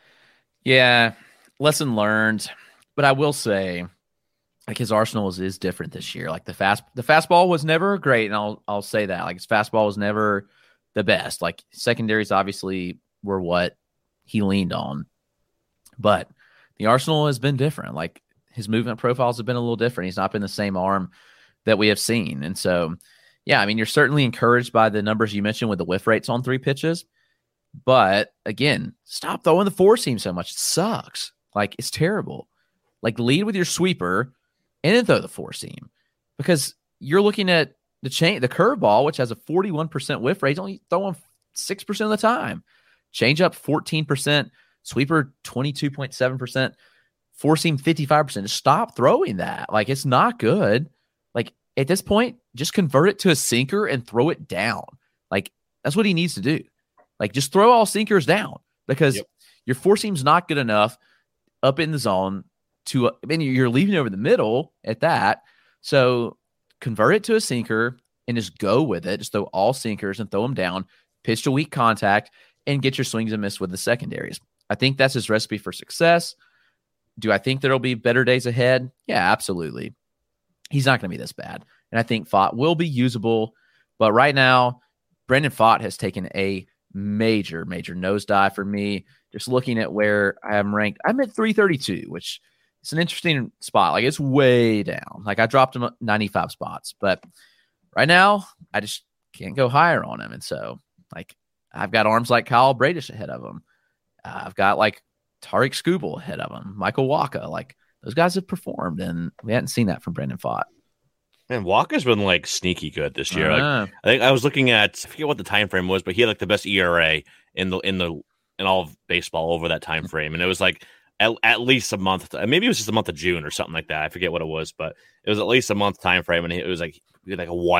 Yeah, lesson learned. But I will say, like, his arsenal is different this year. Like the fastball was never great, and I'll say that. Like, his fastball was never the best. Like, secondaries obviously were what he leaned on, but the arsenal has been different. Like, his movement profiles have been a little different. He's not been the same arm that we have seen. And so, yeah, you're certainly encouraged by the numbers you mentioned with the whiff rates on 3 pitches. But again, stop throwing the 4-seam so much. It sucks. Like, it's terrible. Like, lead with your sweeper and then throw the 4-seam, because you're looking at the curveball, which has a 41% whiff rate, only throwing 6% of the time. Changeup 14%, sweeper 22.7%. 4-seam 55%. Just stop throwing that. Like, it's not good. Like, at this point, just convert it to a sinker and throw it down. Like, that's what he needs to do. Like, just throw all sinkers down, because your 4-seam's not good enough up in the zone to, you're leaving over the middle at that. So convert it to a sinker and just go with it. Just throw all sinkers and throw them down, pitch to weak contact, and get your swings and miss with the secondaries. I think that's his recipe for success. Do I think there'll be better days ahead? Yeah, absolutely. He's not going to be this bad. And I think Pfaadt will be usable. But right now, Brandon Pfaadt has taken a major nosedive for me. Just looking at where I am ranked, I'm at 332, which is an interesting spot. Like, it's way down. Like, I dropped him 95 spots. But right now, I just can't go higher on him. And so, like, I've got arms like Kyle Bradish ahead of him. I've got, like, Tariq Skubal ahead of him, Michael Wacha. Like, those guys have performed, and we hadn't seen that from Brandon Pfaadt. Man, Walker's been like sneaky good this year. Like, I think I was looking at, I forget what the time frame was, but he had like the best ERA in all of baseball over that time frame, and it was like at least a month. Maybe it was just the month of June or something like that. I forget what it was, but it was at least a month time frame, and it was like a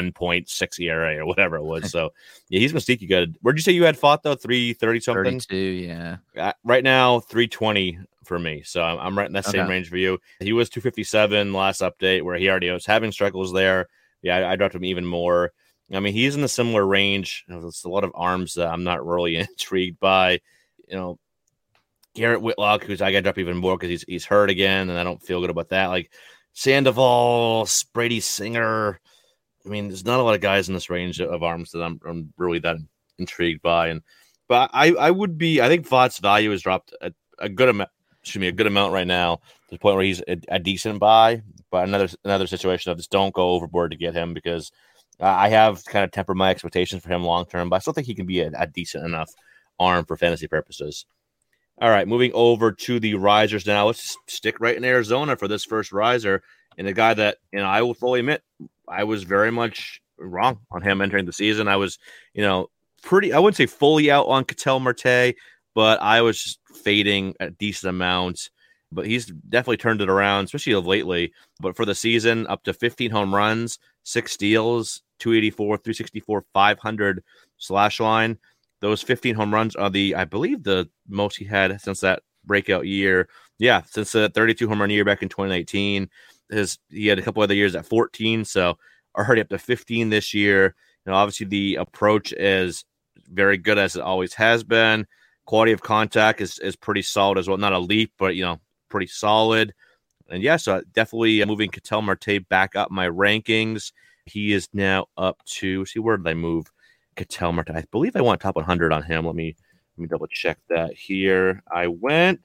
1.6 ERA or whatever it was. So yeah, he's been sneaky good. Where'd you say you had Pfaadt though? 330 something. 32, yeah. Right now, 320 for me. So I'm right in that same range for you. He was 257 last update, where he already was having struggles there. I dropped him even more. I mean, he's in a similar range. There's a lot of arms that I'm not really intrigued by. Garrett Whitlock, who's I got to drop even more because he's hurt again, and I don't feel good about that. Like Sandoval, Brady Singer. I mean, there's not a lot of guys in this range of arms that I'm really that intrigued by. But I would be. I think Vought's value has dropped a good amount. A good amount right now to the point where he's a decent buy. But another situation of just don't go overboard to get him because I have kind of tempered my expectations for him long term. But I still think he can be a decent enough arm for fantasy purposes. All right, moving over to the risers now. Let's stick right in Arizona for this first riser. And a guy that, I will fully admit, I was very much wrong on him entering the season. I was, I wouldn't say fully out on Ketel Marte, but I was just fading a decent amount. But he's definitely turned it around, especially of lately. But for the season, up to 15 home runs, 6 steals, 284, 364, 500 slash line. Those 15 home runs are I believe the most he had since that breakout year. Yeah, since the 32 home run year back in 2019. He had a couple other years at 14, so already up to 15 this year. Obviously the approach is very good as it always has been. Quality of contact is pretty solid as well. Not a leap, but pretty solid. And so definitely moving Ketel Marte back up my rankings. He is now up to where did I move Ketel Marte? I believe I went top 100 on him. Let me double check that here. I went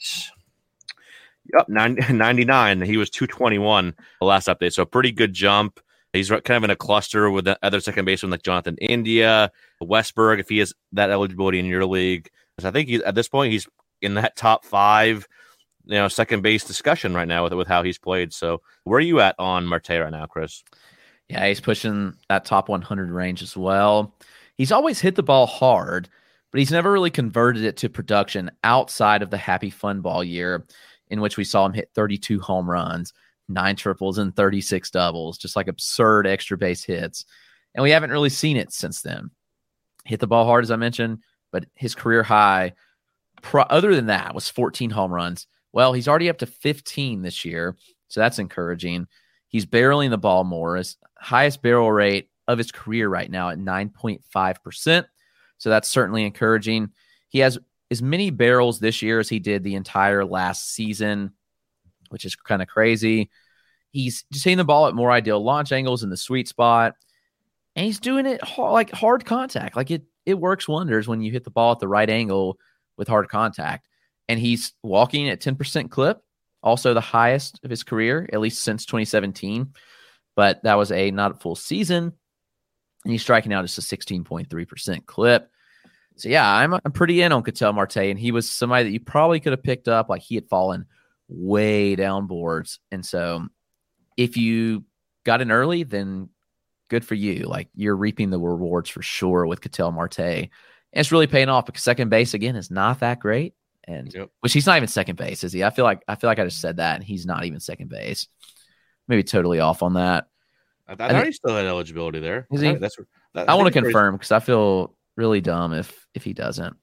99. He was 221 the last update, so a pretty good jump. He's kind of in a cluster with the other second baseman like Jonathan India, Westberg, if he has that eligibility in your league. So I think at this point he's in that top 5, second base discussion right now with how he's played. So where are you at on Marte right now, Chris? Yeah, he's pushing that top 100 range as well. He's always hit the ball hard, but he's never really converted it to production outside of the Happy Fun Ball year, in which we saw him hit 32 home runs, 9 triples, and 36 doubles, just like absurd extra base hits. And we haven't really seen it since then. Hit the ball hard, as I mentioned, but his career high, other than that, was 14 home runs. Well, he's already up to 15 this year, so that's encouraging. He's barreling the ball more. His highest barrel rate of his career right now at 9.5%, so that's certainly encouraging. He has as many barrels this year as he did the entire last season, which is kind of crazy. He's just hitting the ball at more ideal launch angles in the sweet spot, and he's doing it hard contact. Like it works wonders when you hit the ball at the right angle with hard contact. And he's walking at 10% clip, also the highest of his career, at least since 2017. But that was not a full season, and he's striking out just a 16.3% clip. So yeah, I'm pretty in on Ketel Marte, and he was somebody that you probably could have picked up. Like, he had fallen way down boards, and so if you got in early, then good for you. Like, you're reaping the rewards for sure with Ketel Marte, and it's really paying off because second base again is not that great, and which he's not even second base, is he? I feel like I just said that, and he's not even second base. Maybe totally off on that. I thought he still had eligibility there. Is he? I want to confirm because I feel really dumb if he doesn't.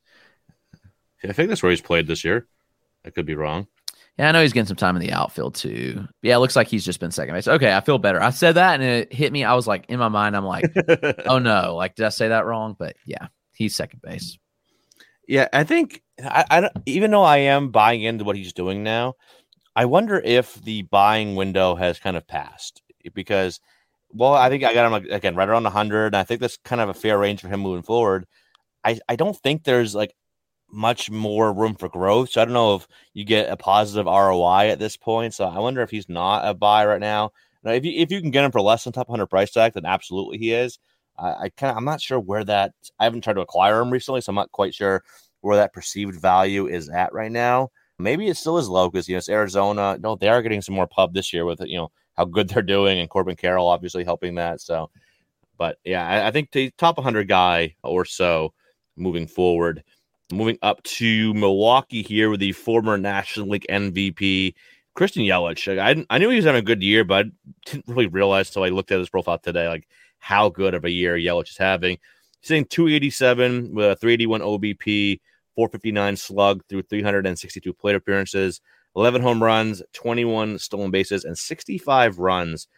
I think that's where he's played this year. I could be wrong. Yeah, I know he's getting some time in the outfield too. Yeah, it looks like he's just been second base. Okay, I feel better. I said that and it hit me. I was like, in my mind, I'm like, oh no, like, did I say that wrong? But yeah, he's second base. Yeah, I think I even though I am buying into what he's doing now, I wonder if the buying window has kind of passed because, well, I think I got him again right around 100. And I think that's kind of a fair range for him moving forward. I don't think there's like much more room for growth. So I don't know if you get a positive ROI at this point. So I wonder if he's not a buy right now. Now, if you can get him for less than top 100 price tag, then absolutely he is. I'm not sure where that. I haven't tried to acquire him recently, so I'm not quite sure where that perceived value is at right now. Maybe it still is low because it's Arizona. No, they are getting some more pub this year with how good they're doing, and Corbin Carroll obviously helping that. So, but yeah, I think the top 100 guy or so moving forward. Moving up to Milwaukee here with the former National League MVP, Christian Yelich. I knew he was having a good year, but I didn't really realize until I looked at his profile today, like how good of a year Yelich is having. He's hitting 287 with a 381 OBP, 459 slug through 362 plate appearances, 11 home runs, 21 stolen bases, and 65 runs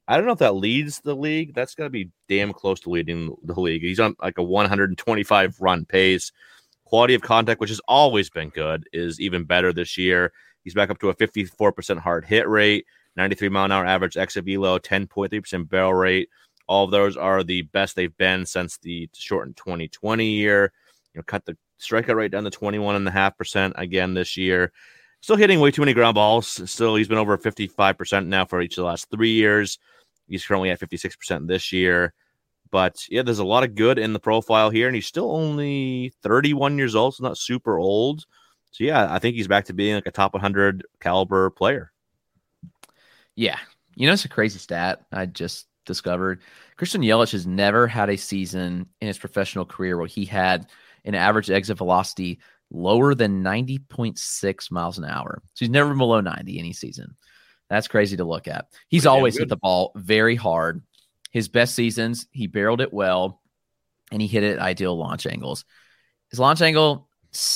I don't know if that leads the league. That's got to be damn close to leading the league. He's on like a 125 run pace. Quality of contact, which has always been good, is even better this year. He's back up to a 54% hard hit rate, 93 mile an hour average exit velo, 10.3% barrel rate. All of those are the best they've been since the shortened 2020 year. Cut the strikeout rate down to 21.5% again this year. Still hitting way too many ground balls. Still, he's been over 55% now for each of the last 3 years. He's currently at 56% this year. But, yeah, there's a lot of good in the profile here, and he's still only 31 years old, so not super old. So, yeah, I think he's back to being like a top 100 caliber player. Yeah. It's a crazy stat I just discovered. Christian Yelich has never had a season in his professional career where he had an average exit velocity lower than 90.6 miles an hour. So he's never been below 90 any season. That's crazy to look at. He's always hit the ball very hard. His best seasons, he barreled it well, and he hit it at ideal launch angles. His launch angle,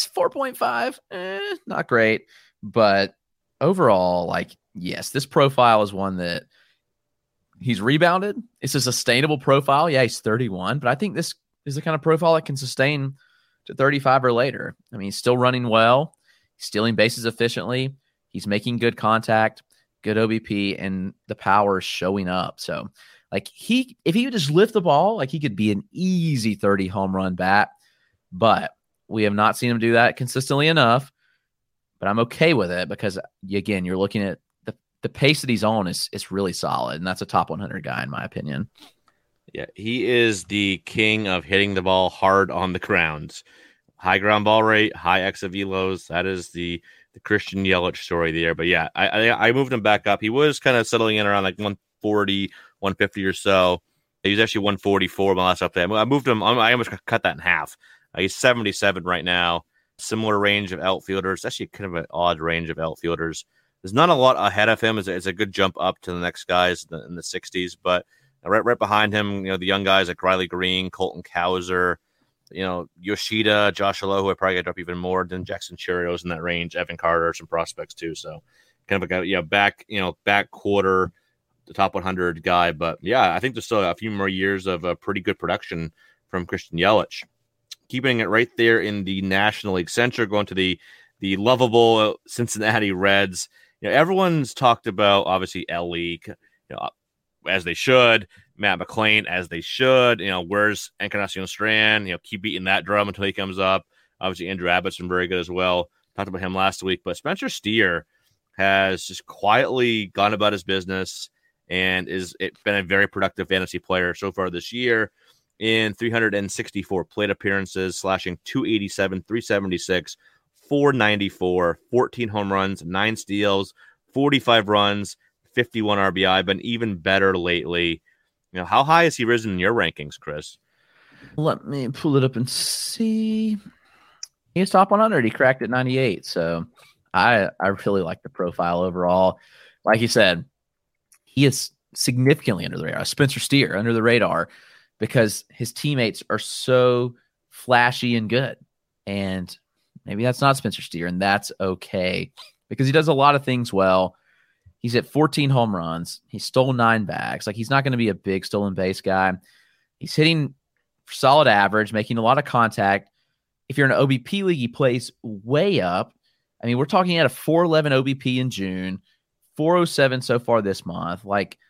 4.5, not great. But overall, yes, this profile is one that he's rebounded. It's a sustainable profile. Yeah, he's 31, but I think this is the kind of profile that can sustain to 35 or later. I mean, he's still running well, he's stealing bases efficiently, he's making good contact, good OBP, and the power is showing up. So, if he would just lift the ball, he could be an easy 30 home run bat. But we have not seen him do that consistently enough. But I'm okay with it because, again, you're looking at the pace that he's on is really solid, and that's a top 100 guy in my opinion. Yeah, he is the king of hitting the ball hard on the ground. High ground ball rate, high exit velos. That is the Christian Yelich story there. But yeah, I moved him back up. He was kind of settling in around 140, 150 or so. He was actually 144 my last update. I moved him. I almost cut that in half. He's 77 right now. Similar range of outfielders. Actually, kind of an odd range of outfielders. There's not a lot ahead of him. It's a good jump up to the next guys in the 60s, but right behind him, the young guys like Riley Green, Colton Cowser, Yoshida, Josh Alou, who I probably get up even more than Jackson Chirios in that range. Evan Carter, some prospects too. So kind of a back quarter, the top 100 guy. But yeah, I think there's still a few more years of pretty good production from Christian Yelich. Keeping it right there in the National League Central, going to the lovable Cincinnati Reds. Everyone's talked about obviously L League, as they should. Matt McClain, as they should. Where's Encarnacion Strand? Keep beating that drum until he comes up. Obviously, Andrew Abbott's been very good as well. Talked about him last week, but Spencer Steer has just quietly gone about his business and been a very productive fantasy player so far this year. In 364 plate appearances, slashing 287, 376, 494, 14 home runs, 9 steals, 45 runs, 51 RBI, been even better lately. How high has he risen in your rankings, Chris? Let me pull it up and see. He's top 100. He cracked at 98. So I really like the profile overall. Like you said, he is significantly under the radar. Spencer Steer under the radar because his teammates are so flashy and good. And maybe that's not Spencer Steer, and that's okay because he does a lot of things well. He's at 14 home runs. He stole 9 bags. He's not going to be a big stolen base guy. He's hitting solid average, making a lot of contact. If you're in an OBP league, he plays way up. I mean, we're talking at a 411 OBP in June, 407 so far this month.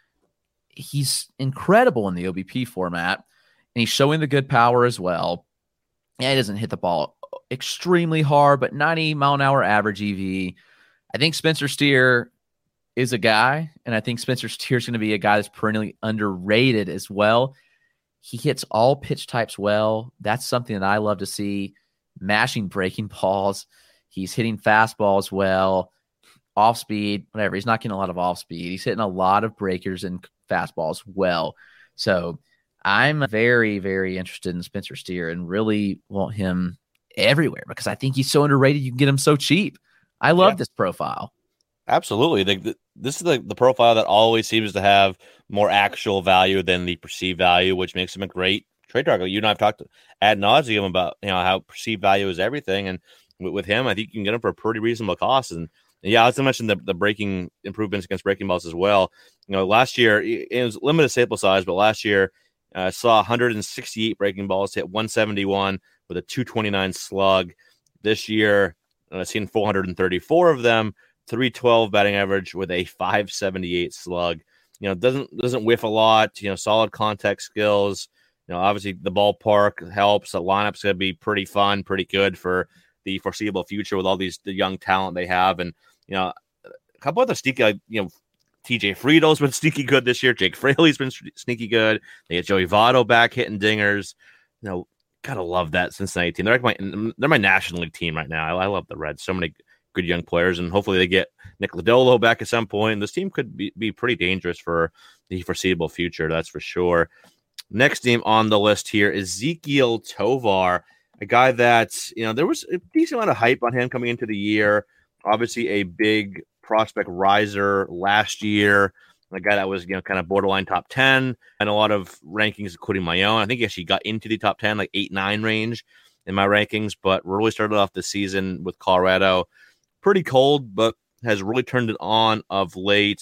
He's incredible in the OBP format, and he's showing the good power as well. Yeah, he doesn't hit the ball extremely hard, but 90 mile an hour average EV. I think Spencer Steer is a guy, and I think Spencer Steer is going to be a guy that's perennially underrated as well. He hits all pitch types well. That's something that I love to see. Mashing breaking balls. He's hitting fastballs well. Off speed, whatever. He's not getting a lot of off speed. He's hitting a lot of breakers and fastballs well. So I'm very, very interested in Spencer Steer and really want him everywhere because I think he's so underrated. You can get him so cheap. I love this profile. Absolutely. This is the profile that always seems to have more actual value than the perceived value, which makes him a great trade target. You and I have talked ad nauseum about how perceived value is everything, and with him, I think you can get him for a pretty reasonable cost. And Yeah, I was going to mention the breaking improvements against breaking balls as well. Last year, it was limited sample size, but last year I saw 168 breaking balls hit 171 with a 229 slug. This year, I've seen 434 of them, 312 batting average with a 578 slug. Doesn't whiff a lot, solid contact skills. Obviously the ballpark helps. The lineup's going to be pretty fun, pretty good for the foreseeable future with all the young talent they have. And, a couple other sneaky, TJ Friedo's been sneaky good this year. Jake Fraley's been sneaky good. They get Joey Votto back hitting dingers. Gotta love that Cincinnati team. They're my National League team right now. I love the Reds. So many good young players, and hopefully they get Nick Lodolo back at some point. This team could be pretty dangerous for the foreseeable future. That's for sure. Next team on the list here is Ezequiel Tovar, a guy that, there was a decent amount of hype on him coming into the year. Obviously a big prospect riser last year, a guy that was, kind of borderline top 10 and a lot of rankings, including my own. I think he actually got into the top 10, like 8-9 range in my rankings, but really started off the season with Colorado pretty cold, but has really turned it on of late.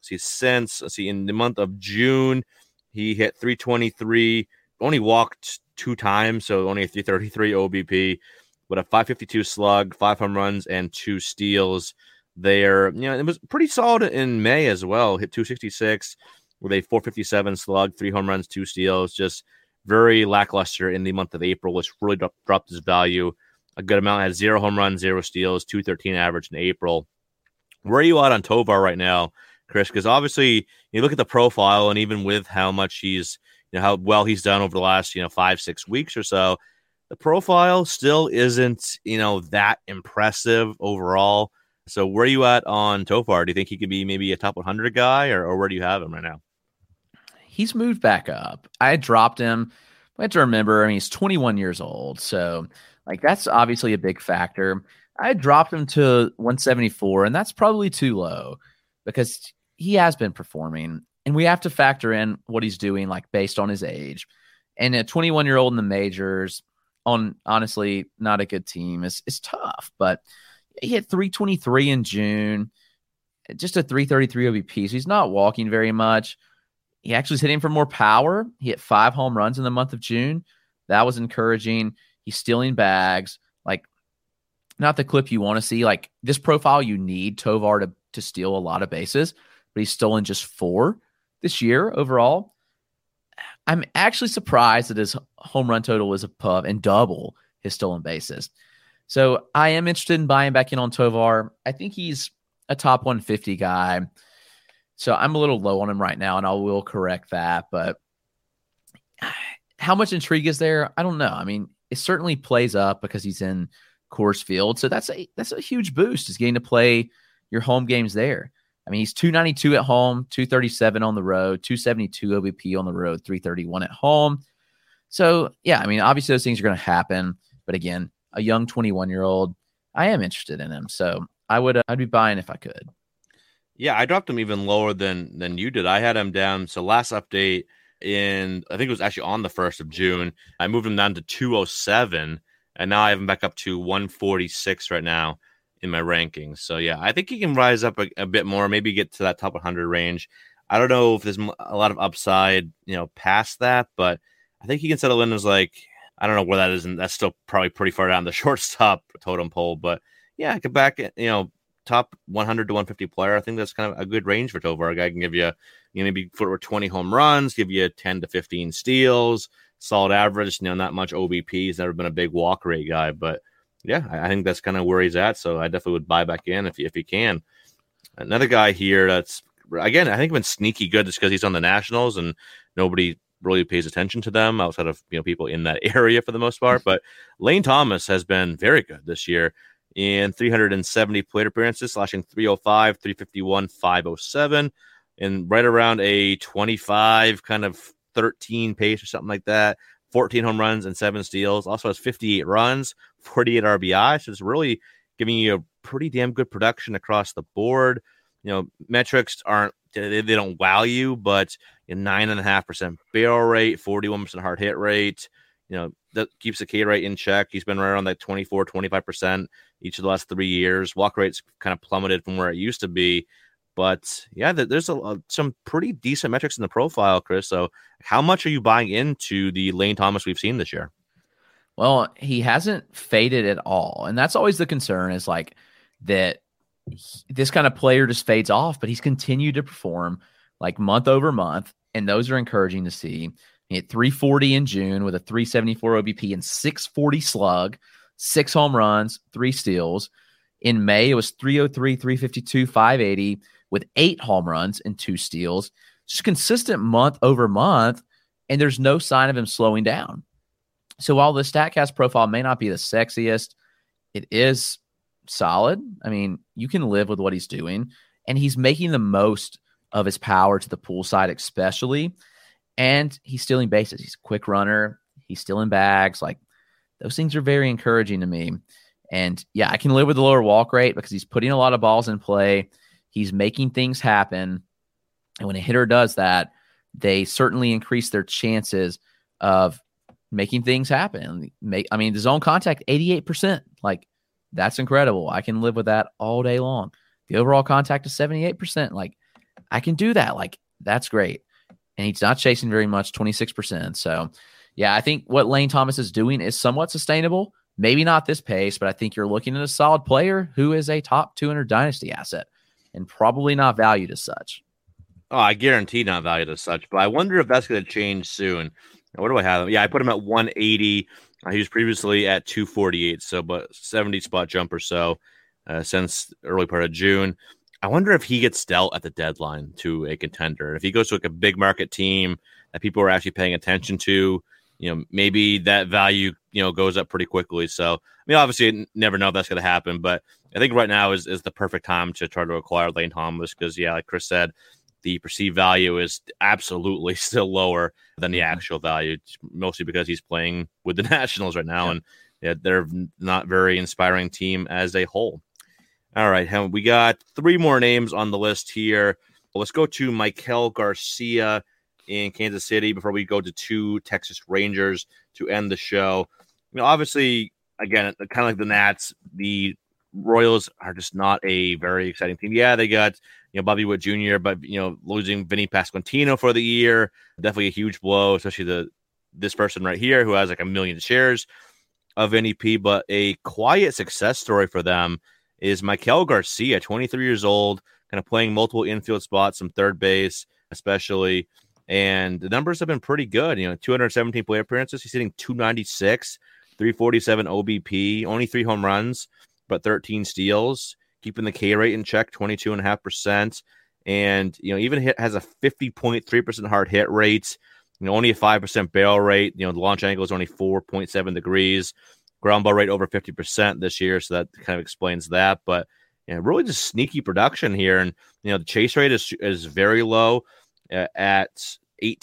In the month of June, he hit 323, only walked 2 times, so only a 333 OBP, but a 552 slug, 5 home runs, and 2 steals there. It was pretty solid in May as well. Hit 266 with a 457 slug, 3 home runs, 2 steals. Just very lackluster in the month of April, which really dropped his value a good amount. Had 0 home runs, 0 steals, 213 average in April. Where are you at on Tovar right now, Chris? Because obviously you look at the profile, and even with how much he's, how well he's done over the last, 5-6 weeks or so, the profile still isn't, that impressive overall. So where are you at on Tovar? Do you think he could be maybe a top 100 guy, or where do you have him right now? He's moved back up. I dropped him. I have to remember, he's 21 years old. So that's obviously a big factor. I dropped him to 174, and that's probably too low because he has been performing, and we have to factor in what he's doing, based on his age. And a 21-year-old in the majors on, honestly, not a good team is tough, but he hit 323 in June, just a 333 OBP. So he's not walking very much. He actually is hitting for more power. He hit 5 home runs in the month of June. That was encouraging. He's stealing bags. Not the clip you want to see. This profile, you need Tovar to steal a lot of bases, but he's stolen just 4 this year overall. I'm actually surprised that his home run total is above and double his stolen bases. So I am interested in buying back in on Tovar. I think he's a top 150 guy. So I'm a little low on him right now, and I will correct that. But how much intrigue is there? I don't know. It certainly plays up because he's in Coors Field. So that's a huge boost, is getting to play your home games there. He's 292 at home, 237 on the road, 272 OBP on the road, 331 at home. So, yeah, obviously those things are going to happen. But again, a young 21-year-old, I am interested in him. So I'd be buying if I could. Yeah, I dropped him even lower than you did. I had him down. So last update I think it was actually on the 1st of June, I moved him down to 207, and now I have him back up to 146 right now in my rankings. So yeah, I think he can rise up a bit more, maybe get to that top 100 range. I don't know if there's a lot of upside, past that, but I think he can settle in as I don't know where that is, and that's still probably pretty far down the shortstop totem pole. But yeah, I could back it, top 100 to 150 player. I think that's kind of a good range for Tovar. A guy can give you, maybe for 20 home runs, give you 10 to 15 steals, solid average, not much OBP. He's never been a big walk rate guy, but yeah, I think that's kind of where he's at. So I definitely would buy back in if he can. Another guy here that's, again, I think been sneaky good just because he's on the Nationals and nobody really pays attention to them outside of people in that area for the most part. But Lane Thomas has been very good this year in 370 plate appearances, slashing 305, 351, 507, and right around a 25 kind of 13 pace or something like that. 14 home runs and 7 steals. Also has 58 runs, 48 RBI. So it's really giving you a pretty damn good production across the board. Metrics they don't wow you, but 9.5% barrel rate, 41% hard hit rate, that keeps the K rate in check. He's been right around that 24, 25% each of the last 3 years. Walk rate's kind of plummeted from where it used to be. But yeah, there's some pretty decent metrics in the profile, Chris. So how much are you buying into the Lane Thomas we've seen this year? Well, he hasn't faded at all. And that's always the concern, is like that this kind of player just fades off, but he's continued to perform like month over month. And those are encouraging to see. He hit 340 in June with a 374 OBP and 640 slug, 6 home runs, 3 steals. In May, it was 303, 352, 580 with 8 home runs and 2 steals. Just consistent month over month, and there's no sign of him slowing down. So while the StatCast profile may not be the sexiest, it is solid. I mean, you can live with what he's doing, and he's making the most of his power to the pool side especially, and he's stealing bases. He's a quick runner. He's stealing bags. Like, those things are very encouraging to me. And yeah, I can live with the lower walk rate because he's putting a lot of balls in play. He's making things happen. And when a hitter does that, they certainly increase their chances of making things happen. The zone contact, 88%. Like, that's incredible. I can live with that all day long. The overall contact is 78%. Like, I can do that. Like, that's great. And he's not chasing very much, 26%. So yeah, I think what Lane Thomas is doing is somewhat sustainable. Maybe not this pace, but I think you're looking at a solid player who is a top 200 dynasty asset and probably not valued as such. Oh, I guarantee not valued as such, but I wonder if that's going to change soon. What do I have? Yeah, I put him at 180. He was previously at 248, so but 70 spot jump or so since early part of June. I wonder if he gets dealt at the deadline to a contender. If he goes to like a big market team that people are actually paying attention to, maybe that value, goes up pretty quickly. So, I mean, obviously, you never know if that's going to happen, but I think right now is the perfect time to try to acquire Lane Thomas because, yeah, like Chris said, the perceived value is absolutely still lower than the actual value, mostly because he's playing with the Nationals right now, and they're not very inspiring team as a whole. All right, we got 3 more names on the list here. Let's go to Maikel Garcia in Kansas City before we go to 2 Texas Rangers to end the show. Obviously, again, kind of like the Nats, the Royals are just not a very exciting team. Yeah, they got Bobby Witt Jr., but losing Vinny Pasquantino for the year, definitely a huge blow, especially this person right here who has like 1 million shares of NEP. But a quiet success story for them is Maikel Garcia, 23 years old, kind of playing multiple infield spots, some third base especially, and the numbers have been pretty good. 217 plate appearances. He's hitting 296, 347 OBP, only 3 home runs, but 13 steals, keeping the K rate in check, 22.5%. And, even has a 50.3% hard hit rate, only a 5% barrel rate. The launch angle is only 4.7 degrees. Ground ball rate over 50% this year, so that kind of explains that. But really just sneaky production here. And, the chase rate is very low at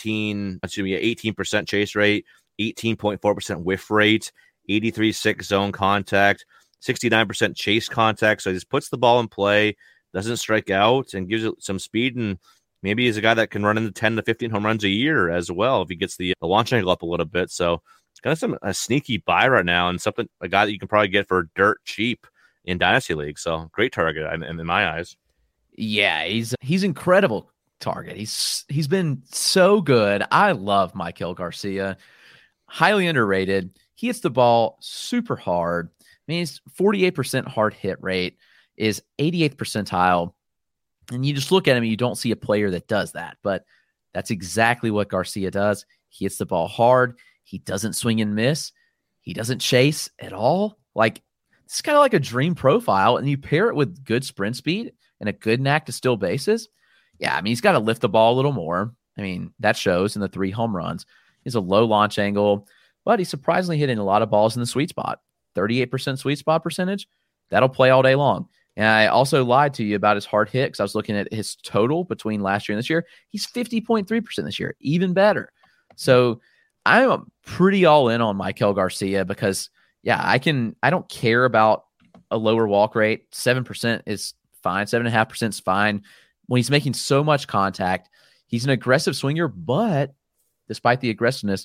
18% chase rate, 18.4% whiff rate, 83.6 zone contact, 69% chase contact. So he just puts the ball in play, doesn't strike out, and gives it some speed. And maybe he's a guy that can run into 10 to 15 home runs a year as well if he gets the launch angle up a little bit. So it's kind of a sneaky buy right now, and a guy that you can probably get for dirt cheap in Dynasty League. So great target in my eyes. Yeah, he's incredible target. He's been so good. I love Maikel Garcia. Highly underrated. He hits the ball super hard. I mean, his 48% hard hit rate is 88th percentile. And you just look at him and you don't see a player that does that. But that's exactly what Garcia does. He hits the ball hard. He doesn't swing and miss. He doesn't chase at all. Like, it's kind of like a dream profile. And you pair it with good sprint speed and a good knack to steal bases. Yeah, I mean, he's got to lift the ball a little more. I mean, that shows in the 3 home runs. He has a low launch angle, but he's surprisingly hitting a lot of balls in the sweet spot. 38% sweet spot percentage. That'll play all day long. And I also lied to you about his hard hit because I was looking at his total between last year and this year. He's 50.3% this year, even better. So I'm pretty all in on Maikel Garcia because, yeah, I don't care about a lower walk rate. 7% is fine. 7.5% is fine. When he's making so much contact, he's an aggressive swinger, but despite the aggressiveness,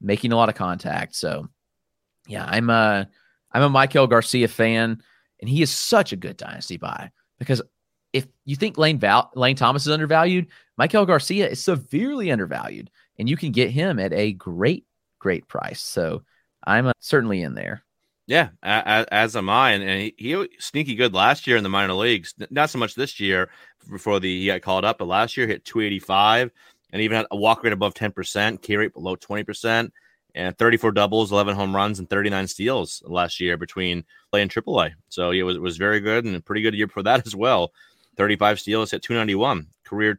making a lot of contact. So yeah, I'm a Michael Garcia fan, and he is such a good dynasty buy because if you think Lane Thomas is undervalued, Michael Garcia is severely undervalued, and you can get him at a great price. So I'm certainly in there. Yeah, as am I. And he was sneaky good last year in the minor leagues. Not so much this year before he got called up, but last year hit 285 and even had a walk rate above 10%, K rate below 20%, and 34 doubles, 11 home runs, and 39 steals last year between play and AAA. So it was very good and a pretty good year for that as well. 35 steals at 291, career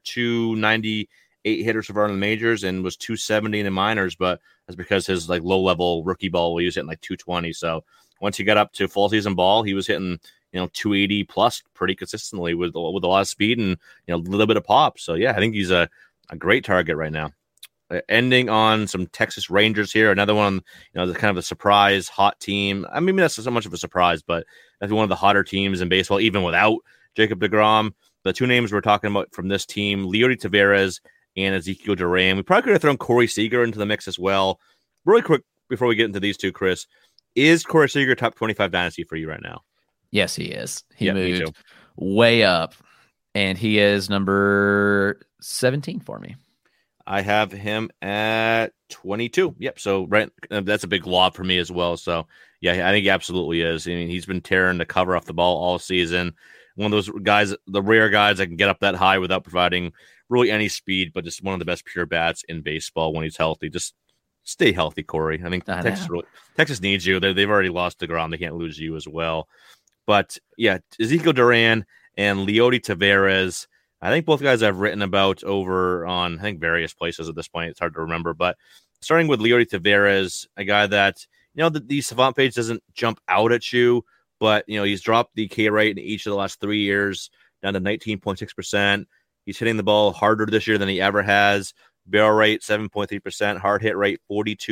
298 hitters so far in the majors, and was 270 in the minors, but that's because his like low level rookie ball he was hitting like 220. So once he got up to full season ball, he was hitting 280 plus pretty consistently with a lot of speed and a little bit of pop. So yeah, I think he's a great target right now. Ending on some Texas Rangers here, another one, the kind of a surprise hot team. I mean, that's not so much of a surprise, but that's one of the hotter teams in baseball, even without Jacob deGrom. The two names we're talking about from this team, Leody Taveras and Ezekiel Duran. We probably could have thrown Corey Seager into the mix as well. Really quick before we get into these two, Chris, is Corey Seager top 25 dynasty for you right now? Yes, he is. He moved way up, and he is number 17 for me. I have him at 22. Yep. So right, that's a big lob for me as well. So yeah, I think he absolutely is. I mean, he's been tearing the cover off the ball all season. One of those guys, the rare guys that can get up that high without providing really any speed, but just one of the best pure bats in baseball when he's healthy. Just stay healthy, Corey. I think Texas needs you. They've already lost deGrom. They can't lose you as well. But yeah, Ezekiel Duran and Leody Taveras, I think both guys I've written about over on, I think, various places at this point. It's hard to remember. But starting with Leody Taveras, a guy that, the Savant page doesn't jump out at you, but, he's dropped the K rate in each of the last 3 years down to 19.6%. He's hitting the ball harder this year than he ever has. Barrel rate, 7.3%. Hard hit rate,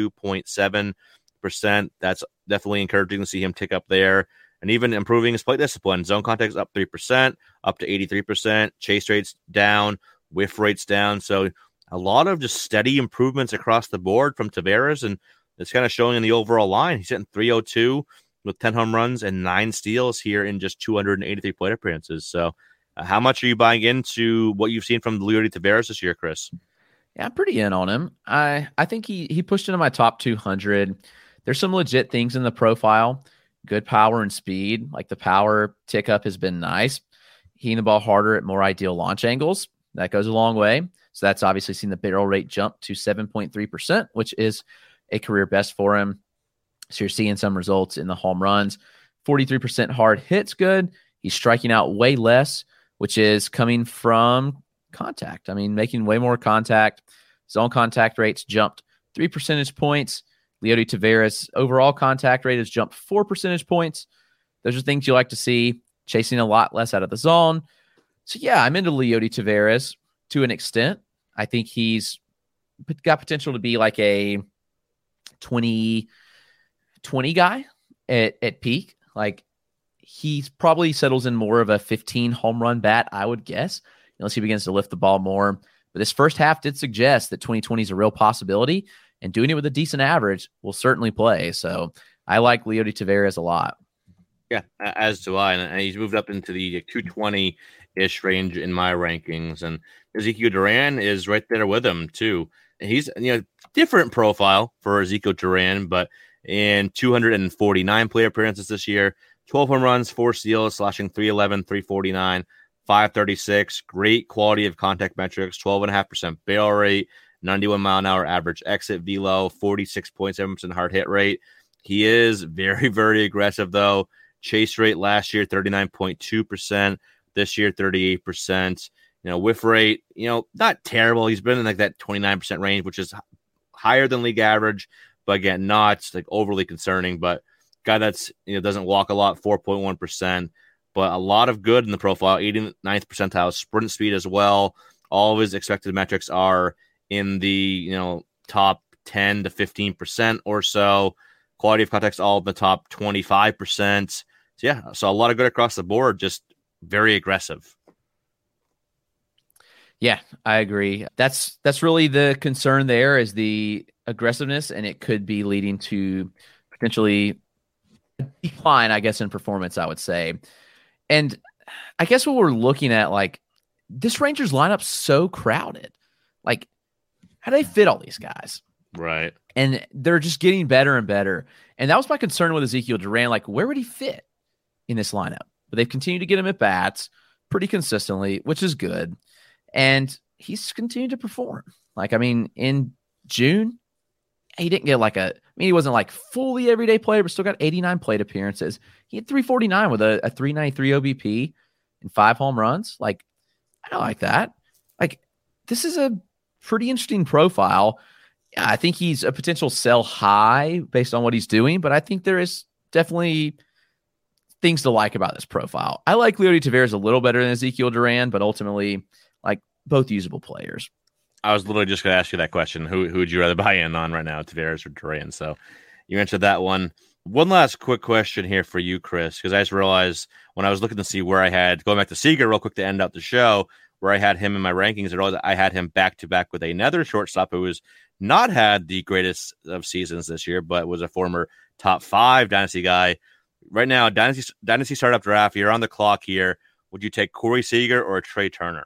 42.7%. That's definitely encouraging to see him tick up there. And even improving his plate discipline. Zone contact is up 3%, up to 83%. Chase rates down, whiff rates down. So a lot of just steady improvements across the board from Taveras, and it's kind of showing in the overall line. He's hitting 302 with 10 home runs and 9 steals here in just 283 plate appearances. So how much are you buying into what you've seen from Leody Taveras this year, Chris? Yeah, I'm pretty in on him. I think he pushed into my top 200. There's some legit things in the profile. Good power and speed. Like the power tick up has been nice. Hitting the ball harder at more ideal launch angles. That goes a long way. So that's obviously seen the barrel rate jump to 7.3%, which is a career best for him. So you're seeing some results in the home runs. 43% hard hits good. He's striking out way less, which is coming from contact. I mean, making way more contact. Zone contact rates jumped 3 percentage points. Leody Taveras' overall contact rate has jumped 4 percentage points. Those are things you like to see. Chasing a lot less out of the zone. So, yeah, I'm into Leody Taveras to an extent. I think he's got potential to be like a 20 guy at peak. Like, he's probably settles in more of a 15 home run bat, I would guess, unless he begins to lift the ball more. But this first half did suggest that 2020 is a real possibility. And doing it with a decent average will certainly play. So I like Leody Taveras a lot. Yeah, as do I. And he's moved up into the 220-ish range in my rankings. And Ezekiel Duran is right there with him, too. He's, different profile for Ezekiel Duran, but in 249 plate appearances this year, 12 home runs, 4 steals, slashing 311, 349, 536. Great quality of contact metrics, 12.5% barrel rate, 91 mile an hour average exit velo, 46.7% hard hit rate. He is very, very aggressive, though. Chase rate last year, 39.2%. This year, 38%. Whiff rate, not terrible. He's been in like that 29% range, which is higher than league average, but again, not like overly concerning. But guy that's, doesn't walk a lot, 4.1%, but a lot of good in the profile, 89th percentile sprint speed as well. All of his expected metrics are in the top 10 to 15% or so. Quality of contact's all in the top 25%. So yeah, so a lot of good across the board, just very aggressive. Yeah, I agree. That's really the concern there is the aggressiveness, and it could be leading to potentially a decline, I guess, in performance, I would say. And I guess what we're looking at, like, this Rangers lineup's so crowded. Like, how do they fit all these guys? Right. And they're just getting better and better. And that was my concern with Ezekiel Duran. Like, where would he fit in this lineup? But they've continued to get him at bats pretty consistently, which is good. And he's continued to perform. Like, I mean, in June, he didn't get like he wasn't like fully everyday player, but still got 89 plate appearances. He had 349 with a 393 OBP and 5 home runs. Like, I don't like that. Like, this is a pretty interesting profile. I think he's a potential sell high based on what he's doing, but I think there is definitely things to like about this profile. I like Leody Taveras a little better than Ezekiel Duran, but ultimately, like, both usable players. I was literally just going to ask you that question. Who would you rather buy in on right now, Taveras or Duran? So you answered that one. One last quick question here for you, Chris, because I just realized when I was looking to see where I had, going back to Seager real quick to end out the show, where I had him in my rankings, I had him back-to-back with another shortstop who was not had the greatest of seasons this year, but was a former top 5 Dynasty guy. Right now, Dynasty startup draft, you're on the clock here. Would you take Corey Seager or Trey Turner?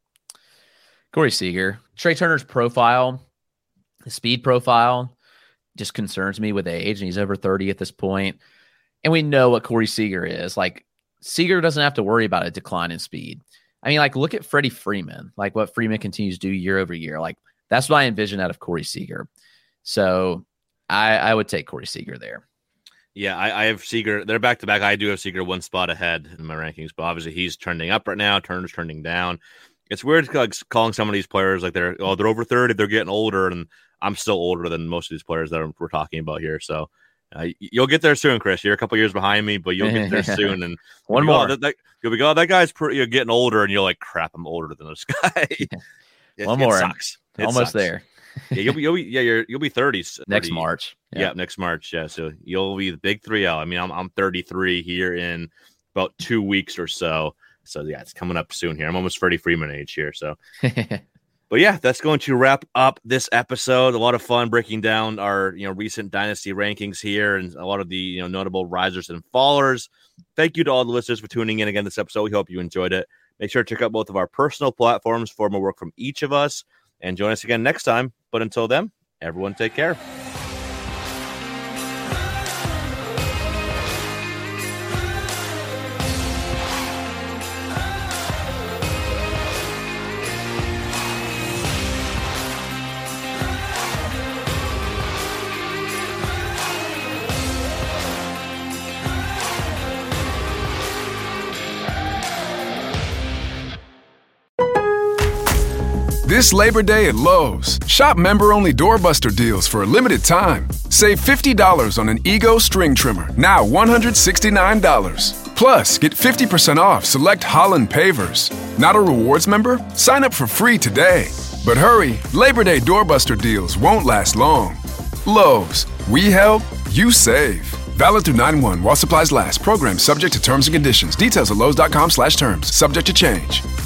Corey Seager. Trey Turner's profile, the speed profile, just concerns me with age, and he's over 30 at this point. And we know what Corey Seager is. Like, Seager doesn't have to worry about a decline in speed. I mean, like, look at Freddie Freeman, like what Freeman continues to do year over year. Like, that's what I envision out of Corey Seager. So I would take Corey Seager there. Yeah, I have Seager. They're back-to-back. I do have Seager one spot ahead in my rankings, but obviously he's trending up right now. Turner's trending down. It's weird like calling some of these players like they're over 30, they're getting older, and I'm still older than most of these players that we're talking about here. So you'll get there soon, Chris. You're a couple years behind me, but you'll get there soon. And one more. You'll be that guy's you're getting older, and you're like, crap, I'm older than this guy. One more. It sucks. Almost there. Yeah, you'll be 30 next March. Yeah, next March. Yeah, so you'll be the big 3-0. I mean, I'm 33 here in about 2 weeks or so. So yeah, it's coming up soon here. I'm almost Freddie Freeman age here. So, but yeah, that's going to wrap up this episode. A lot of fun breaking down our recent Dynasty rankings here and a lot of the notable risers and fallers. Thank you to all the listeners for tuning in again this episode. We hope you enjoyed it. Make sure to check out both of our personal platforms for more work from each of us, and join us again next time. But until then, everyone take care. This Labor Day at Lowe's, shop member-only doorbuster deals for a limited time. Save $50 on an Ego string trimmer, now $169. Plus, get 50% off select Holland pavers. Not a rewards member? Sign up for free today. But hurry, Labor Day doorbuster deals won't last long. Lowe's, we help, you save. Valid through 9/1 while supplies last. Program subject to terms and conditions. Details at Lowe's.com/terms. Subject to change.